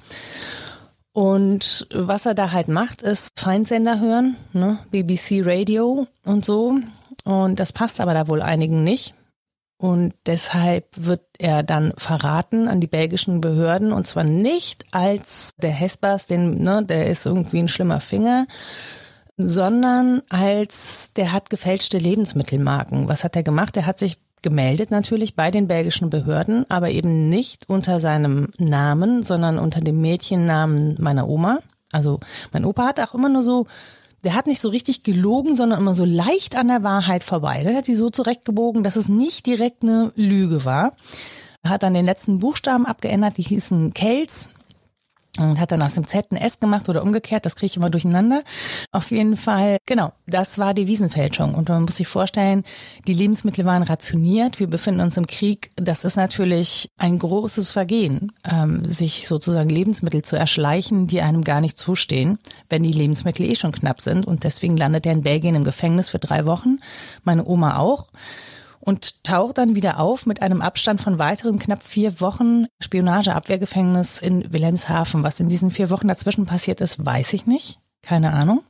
Und was er da halt macht, ist Feindsender hören, ne? B B C Radio und so. Und das passt aber da wohl einigen nicht. Und deshalb wird er dann verraten an die belgischen Behörden, und zwar nicht als der Hespers, den, ne, der ist irgendwie ein schlimmer Finger, sondern als der hat gefälschte Lebensmittelmarken. Was hat er gemacht? Er hat sich gemeldet natürlich bei den belgischen Behörden, aber eben nicht unter seinem Namen, sondern unter dem Mädchennamen meiner Oma. Also mein Opa hat auch immer nur so, der hat nicht so richtig gelogen, sondern immer so leicht an der Wahrheit vorbei. Der hat die so zurechtgebogen, dass es nicht direkt eine Lüge war. Er hat dann den letzten Buchstaben abgeändert, die hießen Kels. Und hat dann aus dem Z ein S gemacht oder umgekehrt, das kriege ich immer durcheinander. Auf jeden Fall, genau, das war Devisenfälschung. Und man muss sich vorstellen, die Lebensmittel waren rationiert, wir befinden uns im Krieg. Das ist natürlich ein großes Vergehen, ähm, sich sozusagen Lebensmittel zu erschleichen, die einem gar nicht zustehen, wenn die Lebensmittel eh schon knapp sind. Und deswegen landet er in Belgien im Gefängnis für drei Wochen, meine Oma auch. Und taucht dann wieder auf mit einem Abstand von weiteren knapp vier Wochen Spionageabwehrgefängnis in Wilhelmshaven. Was in diesen vier Wochen dazwischen passiert ist, weiß ich nicht. Keine Ahnung.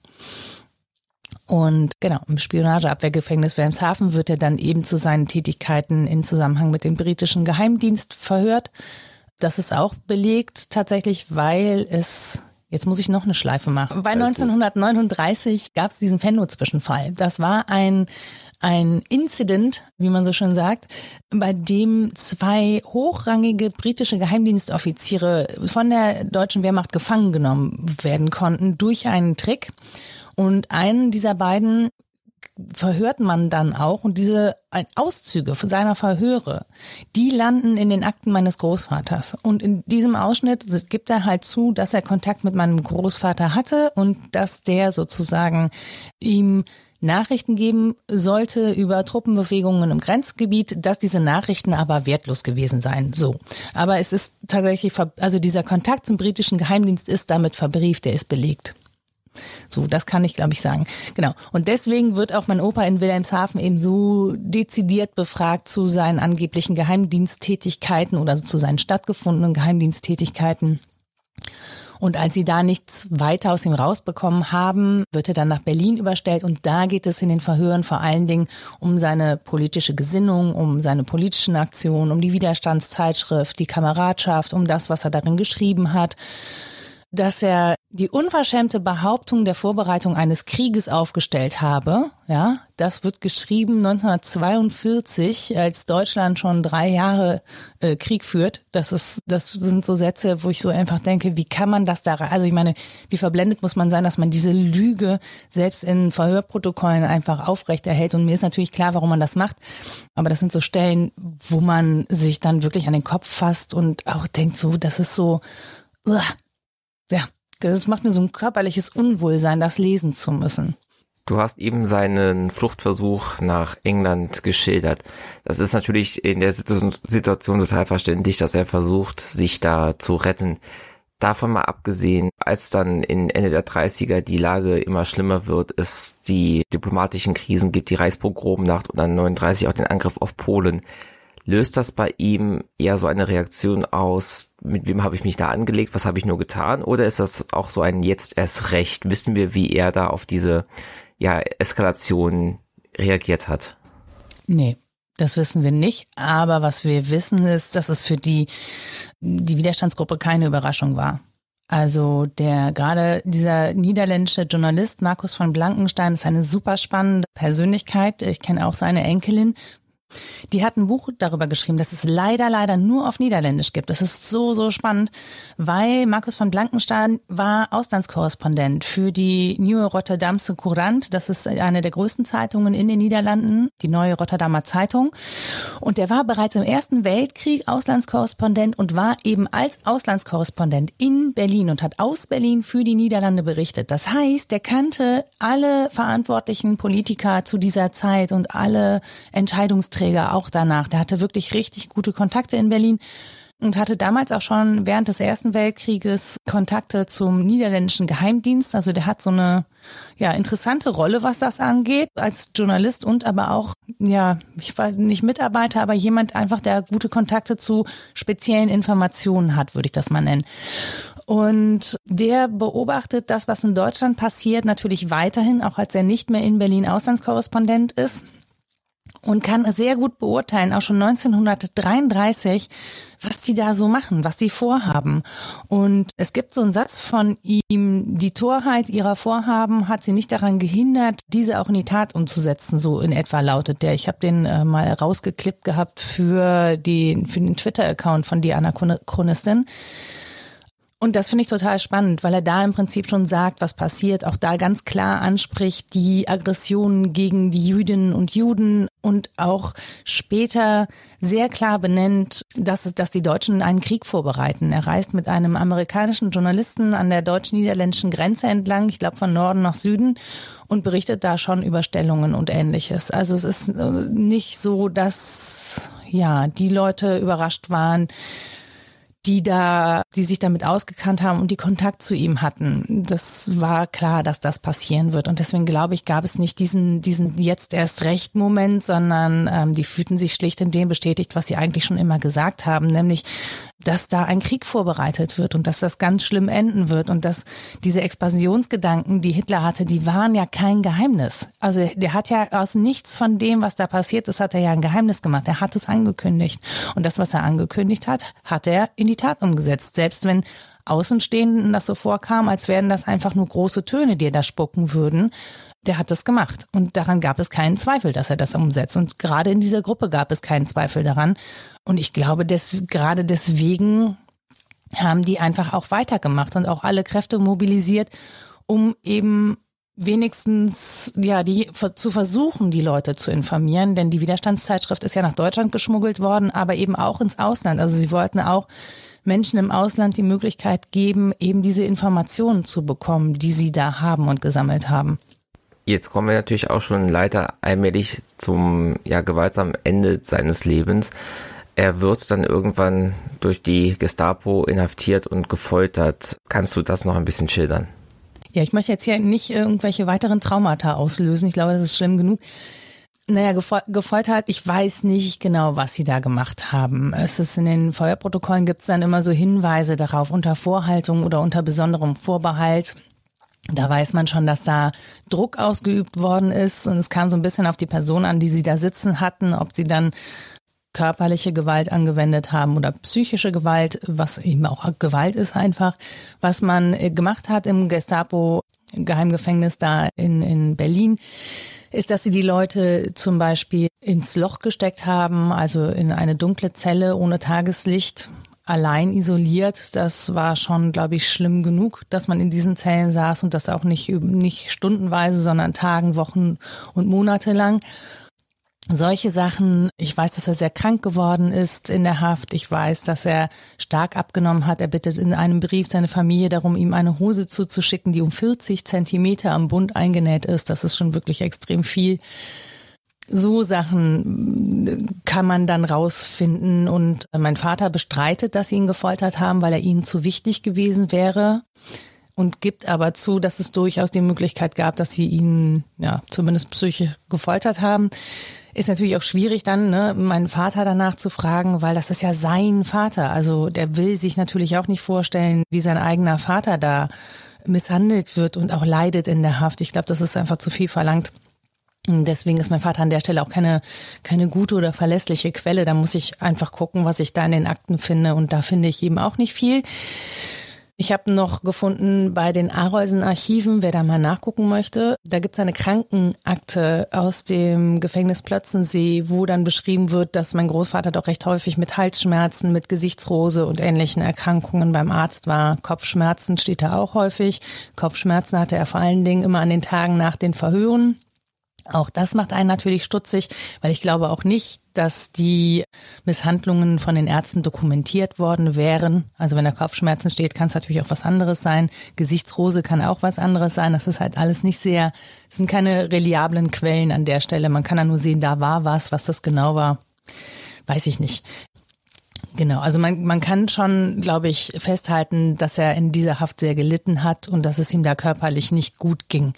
Und genau, im Spionageabwehrgefängnis Wilhelmshaven wird er dann eben zu seinen Tätigkeiten in Zusammenhang mit dem britischen Geheimdienst verhört. Das ist auch belegt tatsächlich, weil es Jetzt muss ich noch eine Schleife machen. Weil Alles neunzehnhundertneununddreißig gab es diesen Venlo-Zwischenfall. Das war ein ein Incident, wie man so schön sagt, bei dem zwei hochrangige britische Geheimdienstoffiziere von der deutschen Wehrmacht gefangen genommen werden konnten durch einen Trick. Und einen dieser beiden verhört man dann auch, und diese Auszüge von seiner Verhöre, die landen in den Akten meines Großvaters. Und in diesem Ausschnitt gibt er halt zu, dass er Kontakt mit meinem Großvater hatte und dass der sozusagen ihm Nachrichten geben sollte über Truppenbewegungen im Grenzgebiet, dass diese Nachrichten aber wertlos gewesen seien. So. Aber es ist tatsächlich, also dieser Kontakt zum britischen Geheimdienst ist damit verbrieft, der ist belegt. So, das kann ich, glaube ich, sagen. Genau. Und deswegen wird auch mein Opa in Wilhelmshaven eben so dezidiert befragt zu seinen angeblichen Geheimdiensttätigkeiten oder zu seinen stattgefundenen Geheimdiensttätigkeiten. Und als sie da nichts weiter aus ihm rausbekommen haben, wird er dann nach Berlin überstellt. Und da geht es in den Verhören vor allen Dingen um seine politische Gesinnung, um seine politischen Aktionen, um die Widerstandszeitschrift, die Kameradschaft, um das, was er darin geschrieben hat. Dass er die unverschämte Behauptung der Vorbereitung eines Krieges aufgestellt habe, ja, das wird geschrieben neunzehnhundertzweiundvierzig, als Deutschland schon drei Jahre äh, Krieg führt. Das ist, das sind so Sätze, wo ich so einfach denke, wie kann man das da, also ich meine, wie verblendet muss man sein, dass man diese Lüge selbst in Verhörprotokollen einfach aufrechterhält. Und mir ist natürlich klar, warum man das macht. Aber das sind so Stellen, wo man sich dann wirklich an den Kopf fasst und auch denkt so, das ist so, uah, ja, das macht mir so ein körperliches Unwohlsein, das lesen zu müssen. Du hast eben seinen Fluchtversuch nach England geschildert. Das ist natürlich in der Situation total verständlich, dass er versucht, sich da zu retten. Davon mal abgesehen, als dann in Ende der dreißiger die Lage immer schlimmer wird, es die diplomatischen Krisen gibt, die Reichspogromnacht und dann neununddreißig auch den Angriff auf Polen. Löst das bei ihm eher so eine Reaktion aus, mit wem habe ich mich da angelegt, was habe ich nur getan? Oder ist das auch so ein jetzt erst recht? Wissen wir, wie er da auf diese ja, Eskalation reagiert hat? Nee, das wissen wir nicht. Aber was wir wissen ist, dass es für die, die Widerstandsgruppe keine Überraschung war. Also der gerade dieser niederländische Journalist Marcus von Blankenstein ist eine super spannende Persönlichkeit. Ich kenne auch seine Enkelin. Die hat ein Buch darüber geschrieben, dass es leider, leider nur auf Niederländisch gibt. Das ist so, so spannend, weil Marcus von Blankenstein war Auslandskorrespondent für die Nieuwe Rotterdamse Courant. Das ist eine der größten Zeitungen in den Niederlanden, die Neue Rotterdamer Zeitung. Und der war bereits im Ersten Weltkrieg Auslandskorrespondent und war eben als Auslandskorrespondent in Berlin und hat aus Berlin für die Niederlande berichtet. Das heißt, der kannte alle verantwortlichen Politiker zu dieser Zeit und alle Entscheidungsträger auch danach. Der hatte wirklich richtig gute Kontakte in Berlin und hatte damals auch schon während des Ersten Weltkrieges Kontakte zum niederländischen Geheimdienst. Also der hat so eine ja interessante Rolle, was das angeht, als Journalist und aber auch, ja, ich war nicht Mitarbeiter, aber jemand einfach, der gute Kontakte zu speziellen Informationen hat, würde ich das mal nennen. Und der beobachtet das, was in Deutschland passiert, natürlich weiterhin, auch als er nicht mehr in Berlin Auslandskorrespondent ist. Und kann sehr gut beurteilen, auch schon neunzehnhundertdreiunddreißig, was die da so machen, was die vorhaben. Und es gibt so einen Satz von ihm, die Torheit ihrer Vorhaben hat sie nicht daran gehindert, diese auch in die Tat umzusetzen, so in etwa lautet der. Ich habe den äh, mal rausgeklippt gehabt für, die, für den Twitter-Account von Die Anachronistin. Und das finde ich total spannend, weil er da im Prinzip schon sagt, was passiert, auch da ganz klar anspricht, die Aggressionen gegen die Jüdinnen und Juden und auch später sehr klar benennt, dass es, dass die Deutschen einen Krieg vorbereiten. Er reist mit einem amerikanischen Journalisten an der deutsch-niederländischen Grenze entlang, ich glaube von Norden nach Süden, und berichtet da schon über Stellungen und Ähnliches. Also es ist nicht so, dass ja die Leute überrascht waren, die da, die sich damit ausgekannt haben und die Kontakt zu ihm hatten. Das war klar, dass das passieren wird. Und deswegen glaube ich, gab es nicht diesen, diesen jetzt erst recht Moment, sondern ähm, die fühlten sich schlicht in dem bestätigt, was sie eigentlich schon immer gesagt haben, nämlich dass da ein Krieg vorbereitet wird und dass das ganz schlimm enden wird und dass diese Expansionsgedanken, die Hitler hatte, die waren ja kein Geheimnis. Also der hat ja aus nichts von dem, was da passiert ist, hat er ja ein Geheimnis gemacht. Er hat es angekündigt. Und das, was er angekündigt hat, hat er in die Tat umgesetzt. Selbst wenn Außenstehenden das so vorkam, als wären das einfach nur große Töne, die da spucken würden. Der hat das gemacht. Und daran gab es keinen Zweifel, dass er das umsetzt. Und gerade in dieser Gruppe gab es keinen Zweifel daran. Und ich glaube, des, gerade deswegen haben die einfach auch weitergemacht und auch alle Kräfte mobilisiert, um eben wenigstens ja die zu versuchen, die Leute zu informieren. Denn die Widerstandszeitschrift ist ja nach Deutschland geschmuggelt worden, aber eben auch ins Ausland. Also sie wollten auch Menschen im Ausland die Möglichkeit geben, eben diese Informationen zu bekommen, die sie da haben und gesammelt haben. Jetzt kommen wir natürlich auch schon leider allmählich zum ja gewaltsamen Ende seines Lebens. Er wird dann irgendwann durch die Gestapo inhaftiert und gefoltert. Kannst du das noch ein bisschen schildern? Ja, ich möchte jetzt hier nicht irgendwelche weiteren Traumata auslösen. Ich glaube, das ist schlimm genug. Naja, gefol- gefoltert, ich weiß nicht genau, was sie da gemacht haben. Es ist in den Feuerprotokollen gibt es dann immer so Hinweise darauf, unter Vorhaltung oder unter besonderem Vorbehalt. Da weiß man schon, dass da Druck ausgeübt worden ist und es kam so ein bisschen auf die Person an, die sie da sitzen hatten, ob sie dann körperliche Gewalt angewendet haben oder psychische Gewalt, was eben auch Gewalt ist einfach. Was man gemacht hat im Gestapo-Geheimgefängnis da in, in Berlin, ist, dass sie die Leute zum Beispiel ins Loch gesteckt haben, also in eine dunkle Zelle ohne Tageslicht, allein isoliert. Das war schon, glaube ich, schlimm genug, dass man in diesen Zellen saß und das auch nicht, nicht stundenweise, sondern Tagen, Wochen und Monate lang. Solche Sachen, ich weiß, dass er sehr krank geworden ist in der Haft. Ich weiß, dass er stark abgenommen hat. Er bittet in einem Brief seine Familie darum, ihm eine Hose zuzuschicken, die um vierzig Zentimeter am Bund eingenäht ist. Das ist schon wirklich extrem viel. So Sachen kann man dann rausfinden und mein Vater bestreitet, dass sie ihn gefoltert haben, weil er ihnen zu wichtig gewesen wäre und gibt aber zu, dass es durchaus die Möglichkeit gab, dass sie ihn ja zumindest psychisch gefoltert haben. Ist natürlich auch schwierig dann, ne, meinen Vater danach zu fragen, weil das ist ja sein Vater. Also der will sich natürlich auch nicht vorstellen, wie sein eigener Vater da misshandelt wird und auch leidet in der Haft. Ich glaube, das ist einfach zu viel verlangt. Deswegen ist mein Vater an der Stelle auch keine keine gute oder verlässliche Quelle. Da muss ich einfach gucken, was ich da in den Akten finde. Und da finde ich eben auch nicht viel. Ich habe noch gefunden bei den Arolsen-Archiven, wer da mal nachgucken möchte. Da gibt es eine Krankenakte aus dem Gefängnis Plötzensee, wo dann beschrieben wird, dass mein Großvater doch recht häufig mit Halsschmerzen, mit Gesichtsrose und ähnlichen Erkrankungen beim Arzt war. Kopfschmerzen steht da auch häufig. Kopfschmerzen hatte er vor allen Dingen immer an den Tagen nach den Verhören. Auch das macht einen natürlich stutzig, weil ich glaube auch nicht, dass die Misshandlungen von den Ärzten dokumentiert worden wären. Also wenn da Kopfschmerzen steht, kann es natürlich auch was anderes sein. Gesichtsrose kann auch was anderes sein. Das ist halt alles nicht sehr, es sind keine reliablen Quellen an der Stelle. Man kann da nur sehen, da war was, was das genau war, weiß ich nicht. Genau, also man, man kann schon, glaube ich, festhalten, dass er in dieser Haft sehr gelitten hat und dass es ihm da körperlich nicht gut ging.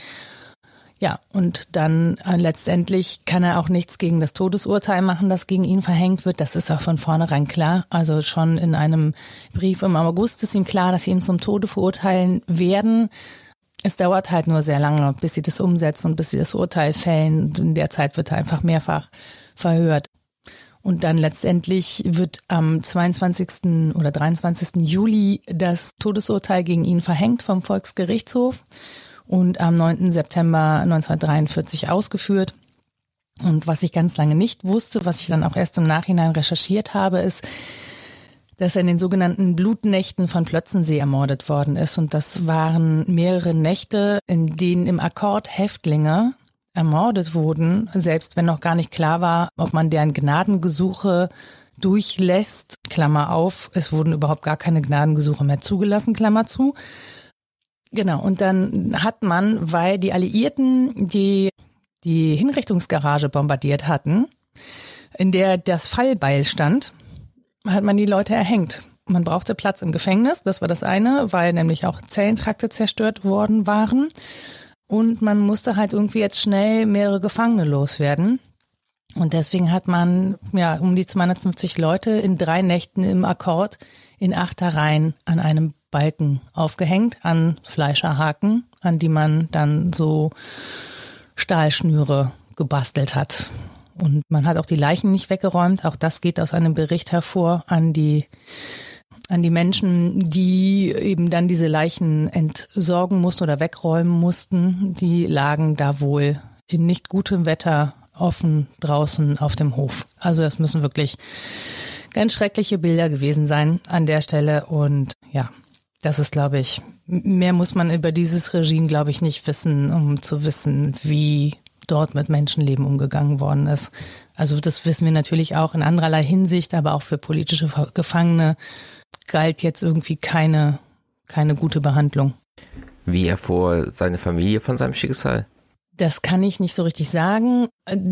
Ja, und dann äh, letztendlich kann er auch nichts gegen das Todesurteil machen, das gegen ihn verhängt wird. Das ist auch von vornherein klar. Also schon in einem Brief im August ist ihm klar, dass sie ihn zum Tode verurteilen werden. Es dauert halt nur sehr lange, bis sie das umsetzen und bis sie das Urteil fällen. Und in der Zeit wird er einfach mehrfach verhört. Und dann letztendlich wird am zweiundzwanzigsten oder dreiundzwanzigsten Juli das Todesurteil gegen ihn verhängt vom Volksgerichtshof. Und am neunten September neunzehnhundertdreiundvierzig ausgeführt. Und was ich ganz lange nicht wusste, was ich dann auch erst im Nachhinein recherchiert habe, ist, dass er in den sogenannten Blutnächten von Plötzensee ermordet worden ist. Und das waren mehrere Nächte, in denen im Akkord Häftlinge ermordet wurden, selbst wenn noch gar nicht klar war, ob man deren Gnadengesuche durchlässt, Klammer auf, es wurden überhaupt gar keine Gnadengesuche mehr zugelassen, Klammer zu. Genau, und dann hat man, weil die Alliierten die, die Hinrichtungsgarage bombardiert hatten, in der das Fallbeil stand, hat man die Leute erhängt. Man brauchte Platz im Gefängnis, das war das eine, weil nämlich auch Zellentrakte zerstört worden waren. Und man musste halt irgendwie jetzt schnell mehrere Gefangene loswerden. Und deswegen hat man ja um die zweihundertfünfzig Leute in drei Nächten im Akkord in Achtereien an einem Balken aufgehängt, an Fleischerhaken, an die man dann so Stahlschnüre gebastelt hat. Und man hat auch die Leichen nicht weggeräumt. Auch das geht aus einem Bericht hervor an die an die Menschen, die eben dann diese Leichen entsorgen mussten oder wegräumen mussten. Die lagen da wohl in nicht gutem Wetter offen draußen auf dem Hof. Also das müssen wirklich ganz schreckliche Bilder gewesen sein an der Stelle. Und ja, das ist, glaube ich, mehr muss man über dieses Regime, glaube ich, nicht wissen, um zu wissen, wie dort mit Menschenleben umgegangen worden ist. Also das wissen wir natürlich auch in andererlei Hinsicht, aber auch für politische Gefangene galt jetzt irgendwie keine, keine gute Behandlung. Wie erfuhr seine Familie von seinem Schicksal? Das kann ich nicht so richtig sagen.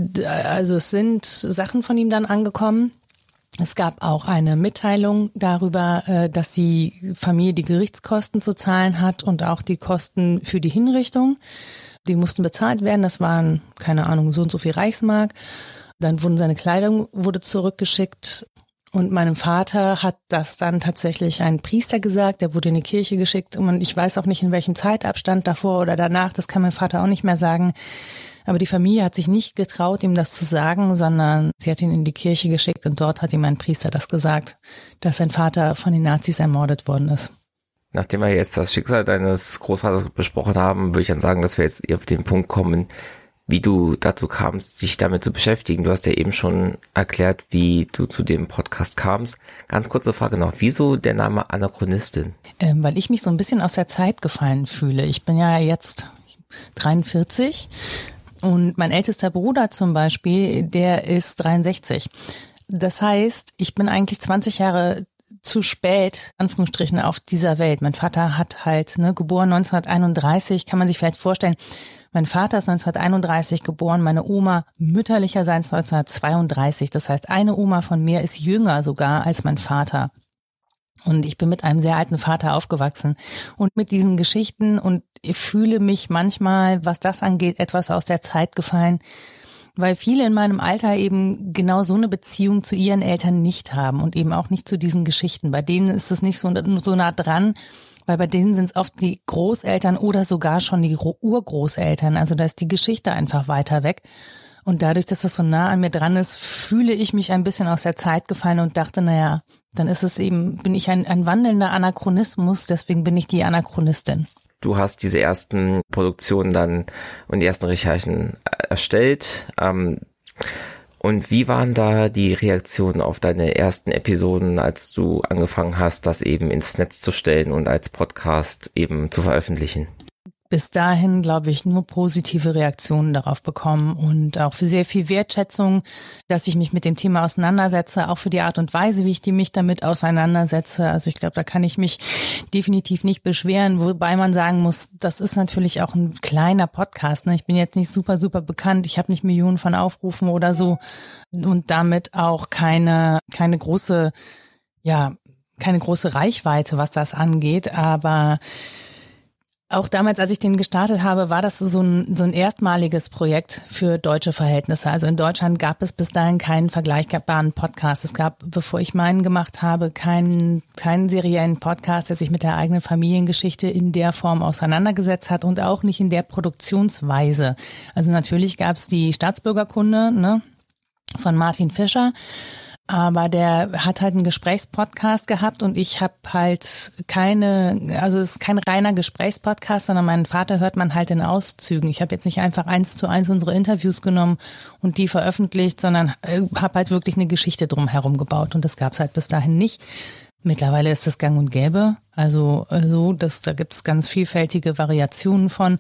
Also es sind Sachen von ihm dann angekommen. Es gab auch eine Mitteilung darüber, dass die Familie die Gerichtskosten zu zahlen hat und auch die Kosten für die Hinrichtung. Die mussten bezahlt werden. Das waren, keine Ahnung, so und so viel Reichsmark. Dann wurden seine Kleidung wurde zurückgeschickt. Und meinem Vater hat das dann tatsächlich ein Priester gesagt, der wurde in die Kirche geschickt und ich weiß auch nicht, in welchem Zeitabstand davor oder danach, das kann mein Vater auch nicht mehr sagen. Aber die Familie hat sich nicht getraut, ihm das zu sagen, sondern sie hat ihn in die Kirche geschickt und dort hat ihm ein Priester das gesagt, dass sein Vater von den Nazis ermordet worden ist. Nachdem wir jetzt das Schicksal deines Großvaters besprochen haben, würde ich dann sagen, dass wir jetzt auf den Punkt kommen, wie du dazu kamst, sich damit zu beschäftigen. Du hast ja eben schon erklärt, wie du zu dem Podcast kamst. Ganz kurze Frage noch, wieso der Name Anachronistin? Ähm, weil ich mich so ein bisschen aus der Zeit gefallen fühle. Ich bin ja jetzt dreiundvierzig und mein ältester Bruder zum Beispiel, der ist dreiundsechzig. Das heißt, ich bin eigentlich zwanzig Jahre zu spät, Anführungsstrichen, auf dieser Welt. Mein Vater hat halt, ne, geboren neunzehnhunderteinunddreißig, kann man sich vielleicht vorstellen. Mein Vater ist neunzehnhunderteinunddreißig geboren, meine Oma mütterlicherseits neunzehnhundertzweiunddreißig. Das heißt, eine Oma von mir ist jünger sogar als mein Vater. Und ich bin mit einem sehr alten Vater aufgewachsen und mit diesen Geschichten und ich fühle mich manchmal, was das angeht, etwas aus der Zeit gefallen, weil viele in meinem Alter eben genau so eine Beziehung zu ihren Eltern nicht haben und eben auch nicht zu diesen Geschichten. Bei denen ist es nicht so, so nah dran, weil bei denen sind es oft die Großeltern oder sogar schon die Urgroßeltern. Also da ist die Geschichte einfach weiter weg. Und dadurch, dass das so nah an mir dran ist, fühle ich mich ein bisschen aus der Zeit gefallen und dachte, naja, dann ist es eben, bin ich ein, ein wandelnder Anachronismus, deswegen bin ich die Anachronistin. Du hast diese ersten Produktionen dann und die ersten Recherchen erstellt. Ähm, und wie waren da die Reaktionen auf deine ersten Episoden, als du angefangen hast, das eben ins Netz zu stellen und als Podcast eben zu veröffentlichen? Bis dahin, glaube ich, nur positive Reaktionen darauf bekommen und auch für sehr viel Wertschätzung, dass ich mich mit dem Thema auseinandersetze, auch für die Art und Weise, wie ich die mich damit auseinandersetze. Also ich glaube, da kann ich mich definitiv nicht beschweren, wobei man sagen muss, das ist natürlich auch ein kleiner Podcast, ne? Ich bin jetzt nicht super, super bekannt, ich habe nicht Millionen von Aufrufen oder so und damit auch keine, keine große, ja, keine große Reichweite, was das angeht, aber auch damals, als ich den gestartet habe, war das so ein, so ein erstmaliges Projekt für deutsche Verhältnisse. Also in Deutschland gab es bis dahin keinen vergleichbaren Podcast. Es gab, bevor ich meinen gemacht habe, keinen, keinen seriellen Podcast, der sich mit der eigenen Familiengeschichte in der Form auseinandergesetzt hat und auch nicht in der Produktionsweise. Also natürlich gab es die Staatsbürgerkunde, ne, von Martin Fischer. Aber der hat halt einen Gesprächspodcast gehabt und ich habe halt keine, also es ist kein reiner Gesprächspodcast, sondern meinen Vater hört man halt in Auszügen. Ich habe jetzt nicht einfach eins zu eins unsere Interviews genommen und die veröffentlicht, sondern habe halt wirklich eine Geschichte drumherum gebaut und das gab's halt bis dahin nicht. Mittlerweile ist das gang und gäbe, also so, dass da gibt's ganz vielfältige Variationen von.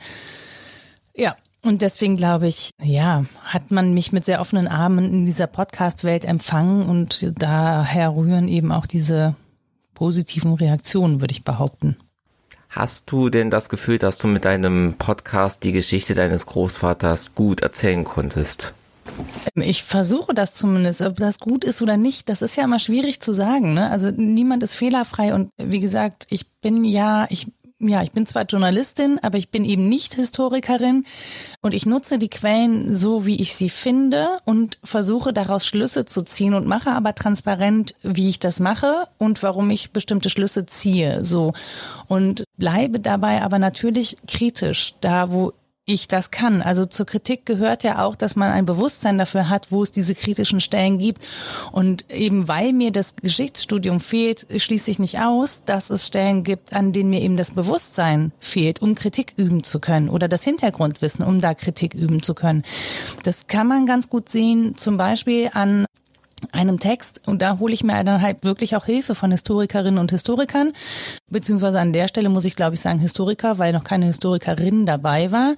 Ja. Und deswegen glaube ich, ja, hat man mich mit sehr offenen Armen in dieser Podcast-Welt empfangen und daher rühren eben auch diese positiven Reaktionen, würde ich behaupten. Hast du denn das Gefühl, dass du mit deinem Podcast die Geschichte deines Großvaters gut erzählen konntest? Ich versuche das zumindest, ob das gut ist oder nicht, das ist ja immer schwierig zu sagen, ne? Also niemand ist fehlerfrei und wie gesagt, ich bin ja, ich ja, ich bin zwar Journalistin, aber ich bin eben nicht Historikerin und ich nutze die Quellen so, wie ich sie finde und versuche daraus Schlüsse zu ziehen und mache aber transparent, wie ich das mache und warum ich bestimmte Schlüsse ziehe, so. Und bleibe dabei aber natürlich kritisch, da wo ich das kann. Also zur Kritik gehört ja auch, dass man ein Bewusstsein dafür hat, wo es diese kritischen Stellen gibt. Und eben weil mir das Geschichtsstudium fehlt, schließe ich nicht aus, dass es Stellen gibt, an denen mir eben das Bewusstsein fehlt, um Kritik üben zu können oder das Hintergrundwissen, um da Kritik üben zu können. Das kann man ganz gut sehen, zum Beispiel an einem Text, und da hole ich mir dann halt wirklich auch Hilfe von Historikerinnen und Historikern, beziehungsweise an der Stelle muss ich glaube ich sagen Historiker, weil noch keine Historikerin dabei war.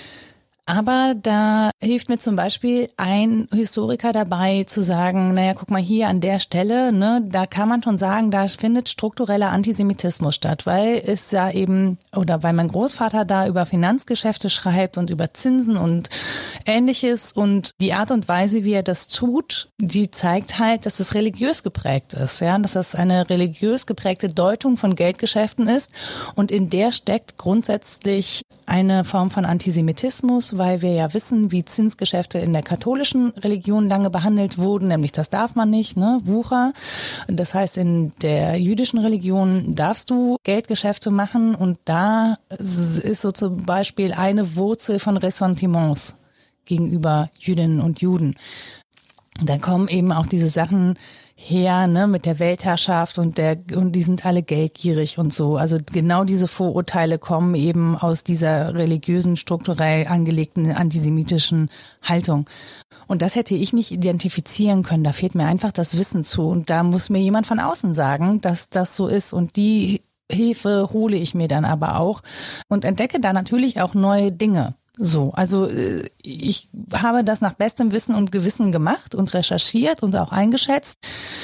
Aber da hilft mir zum Beispiel ein Historiker dabei zu sagen, naja, guck mal hier an der Stelle, ne, da kann man schon sagen, da findet struktureller Antisemitismus statt, weil es ja eben, oder weil mein Großvater da über Finanzgeschäfte schreibt und über Zinsen und Ähnliches und die Art und Weise, wie er das tut, die zeigt halt, dass es religiös geprägt ist, ja, dass das eine religiös geprägte Deutung von Geldgeschäften ist und in der steckt grundsätzlich eine Form von Antisemitismus, weil wir ja wissen, wie Zinsgeschäfte in der katholischen Religion lange behandelt wurden, nämlich das darf man nicht, ne, Wucher. Das heißt, in der jüdischen Religion darfst du Geldgeschäfte machen und da ist so zum Beispiel eine Wurzel von Ressentiments gegenüber Jüdinnen und Juden. Da kommen eben auch diese Sachen her, ne, mit der Weltherrschaft und der, und die sind alle geldgierig und so. Also genau diese Vorurteile kommen eben aus dieser religiösen, strukturell angelegten antisemitischen Haltung. Und das hätte ich nicht identifizieren können. Da fehlt mir einfach das Wissen zu. Und da muss mir jemand von außen sagen, dass das so ist. Und die Hilfe hole ich mir dann aber auch und entdecke da natürlich auch neue Dinge. So, also ich habe das nach bestem Wissen und Gewissen gemacht und recherchiert und auch eingeschätzt.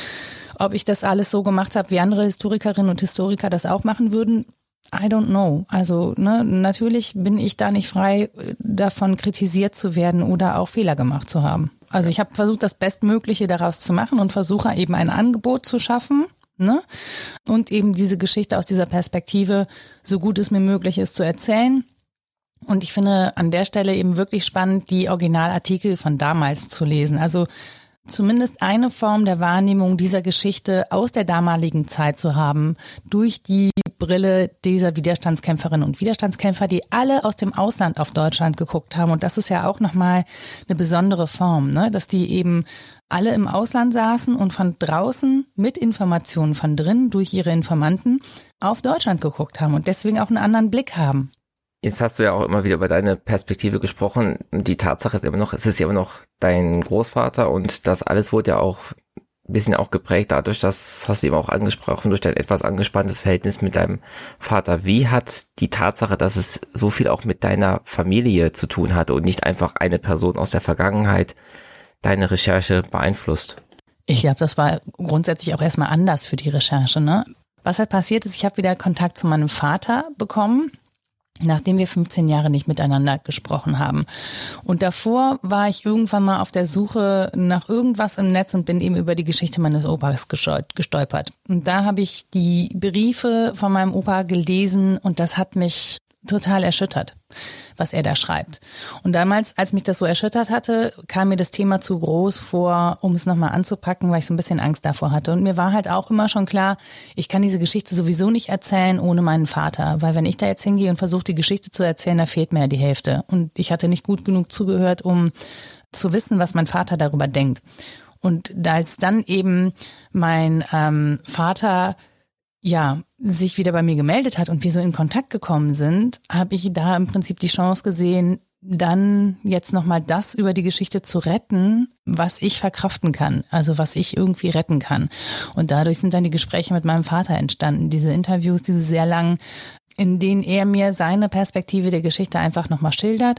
Ob ich das alles so gemacht habe, wie andere Historikerinnen und Historiker das auch machen würden, I don't know. Also ne, natürlich bin ich da nicht frei, davon kritisiert zu werden oder auch Fehler gemacht zu haben. Also ich habe versucht, das Bestmögliche daraus zu machen und versuche eben ein Angebot zu schaffen, ne? Und eben diese Geschichte aus dieser Perspektive, so gut es mir möglich ist, zu erzählen. Und ich finde an der Stelle eben wirklich spannend, die Originalartikel von damals zu lesen. Also zumindest eine Form der Wahrnehmung dieser Geschichte aus der damaligen Zeit zu haben, durch die Brille dieser Widerstandskämpferinnen und Widerstandskämpfer, die alle aus dem Ausland auf Deutschland geguckt haben. Und das ist ja auch nochmal eine besondere Form, ne? Dass die eben alle im Ausland saßen und von draußen mit Informationen von drin durch ihre Informanten auf Deutschland geguckt haben und deswegen auch einen anderen Blick haben. Jetzt hast du ja auch immer wieder über deine Perspektive gesprochen. Die Tatsache ist immer noch, es ist ja immer noch dein Großvater und das alles wurde ja auch ein bisschen auch geprägt dadurch, das hast du eben auch angesprochen, durch dein etwas angespanntes Verhältnis mit deinem Vater. Wie hat die Tatsache, dass es so viel auch mit deiner Familie zu tun hatte und nicht einfach eine Person aus der Vergangenheit, deine Recherche beeinflusst? Ich glaube, das war grundsätzlich auch erstmal anders für die Recherche, ne? Was halt passiert ist, ich habe wieder Kontakt zu meinem Vater bekommen, nachdem wir fünfzehn Jahre nicht miteinander gesprochen haben. Und davor war ich irgendwann mal auf der Suche nach irgendwas im Netz und bin eben über die Geschichte meines Opas gestolpert. Und da habe ich die Briefe von meinem Opa gelesen und das hat mich total erschüttert, was er da schreibt. Und damals, als mich das so erschüttert hatte, kam mir das Thema zu groß vor, um es nochmal anzupacken, weil ich so ein bisschen Angst davor hatte. Und mir war halt auch immer schon klar, ich kann diese Geschichte sowieso nicht erzählen ohne meinen Vater. Weil wenn ich da jetzt hingehe und versuche, die Geschichte zu erzählen, da fehlt mir ja die Hälfte. Und ich hatte nicht gut genug zugehört, um zu wissen, was mein Vater darüber denkt. Und als dann eben mein ähm, Vater ja, sich wieder bei mir gemeldet hat und wir so in Kontakt gekommen sind, habe ich da im Prinzip die Chance gesehen, dann jetzt nochmal das über die Geschichte zu retten, was ich verkraften kann, also was ich irgendwie retten kann. Und dadurch sind dann die Gespräche mit meinem Vater entstanden, diese Interviews, diese sehr langen, in denen er mir seine Perspektive der Geschichte einfach nochmal schildert.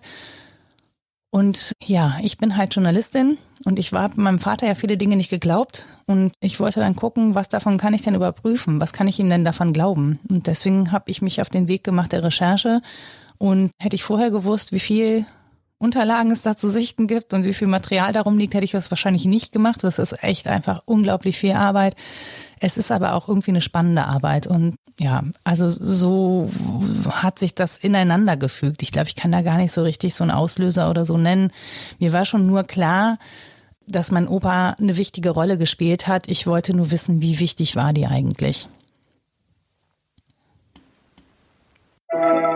Und ja, ich bin halt Journalistin und ich habe meinem Vater ja viele Dinge nicht geglaubt und ich wollte dann gucken, was davon kann ich denn überprüfen, was kann ich ihm denn davon glauben. Und deswegen habe ich mich auf den Weg gemacht der Recherche und hätte ich vorher gewusst, wie viel Unterlagen es da zu sichten gibt und wie viel Material darum liegt, hätte ich das wahrscheinlich nicht gemacht. Das ist echt einfach unglaublich viel Arbeit. Es ist aber auch irgendwie eine spannende Arbeit und ja, also so hat sich das ineinander gefügt. Ich glaube, ich kann da gar nicht so richtig so einen Auslöser oder so nennen. Mir war schon nur klar, dass mein Opa eine wichtige Rolle gespielt hat. Ich wollte nur wissen, wie wichtig war die eigentlich.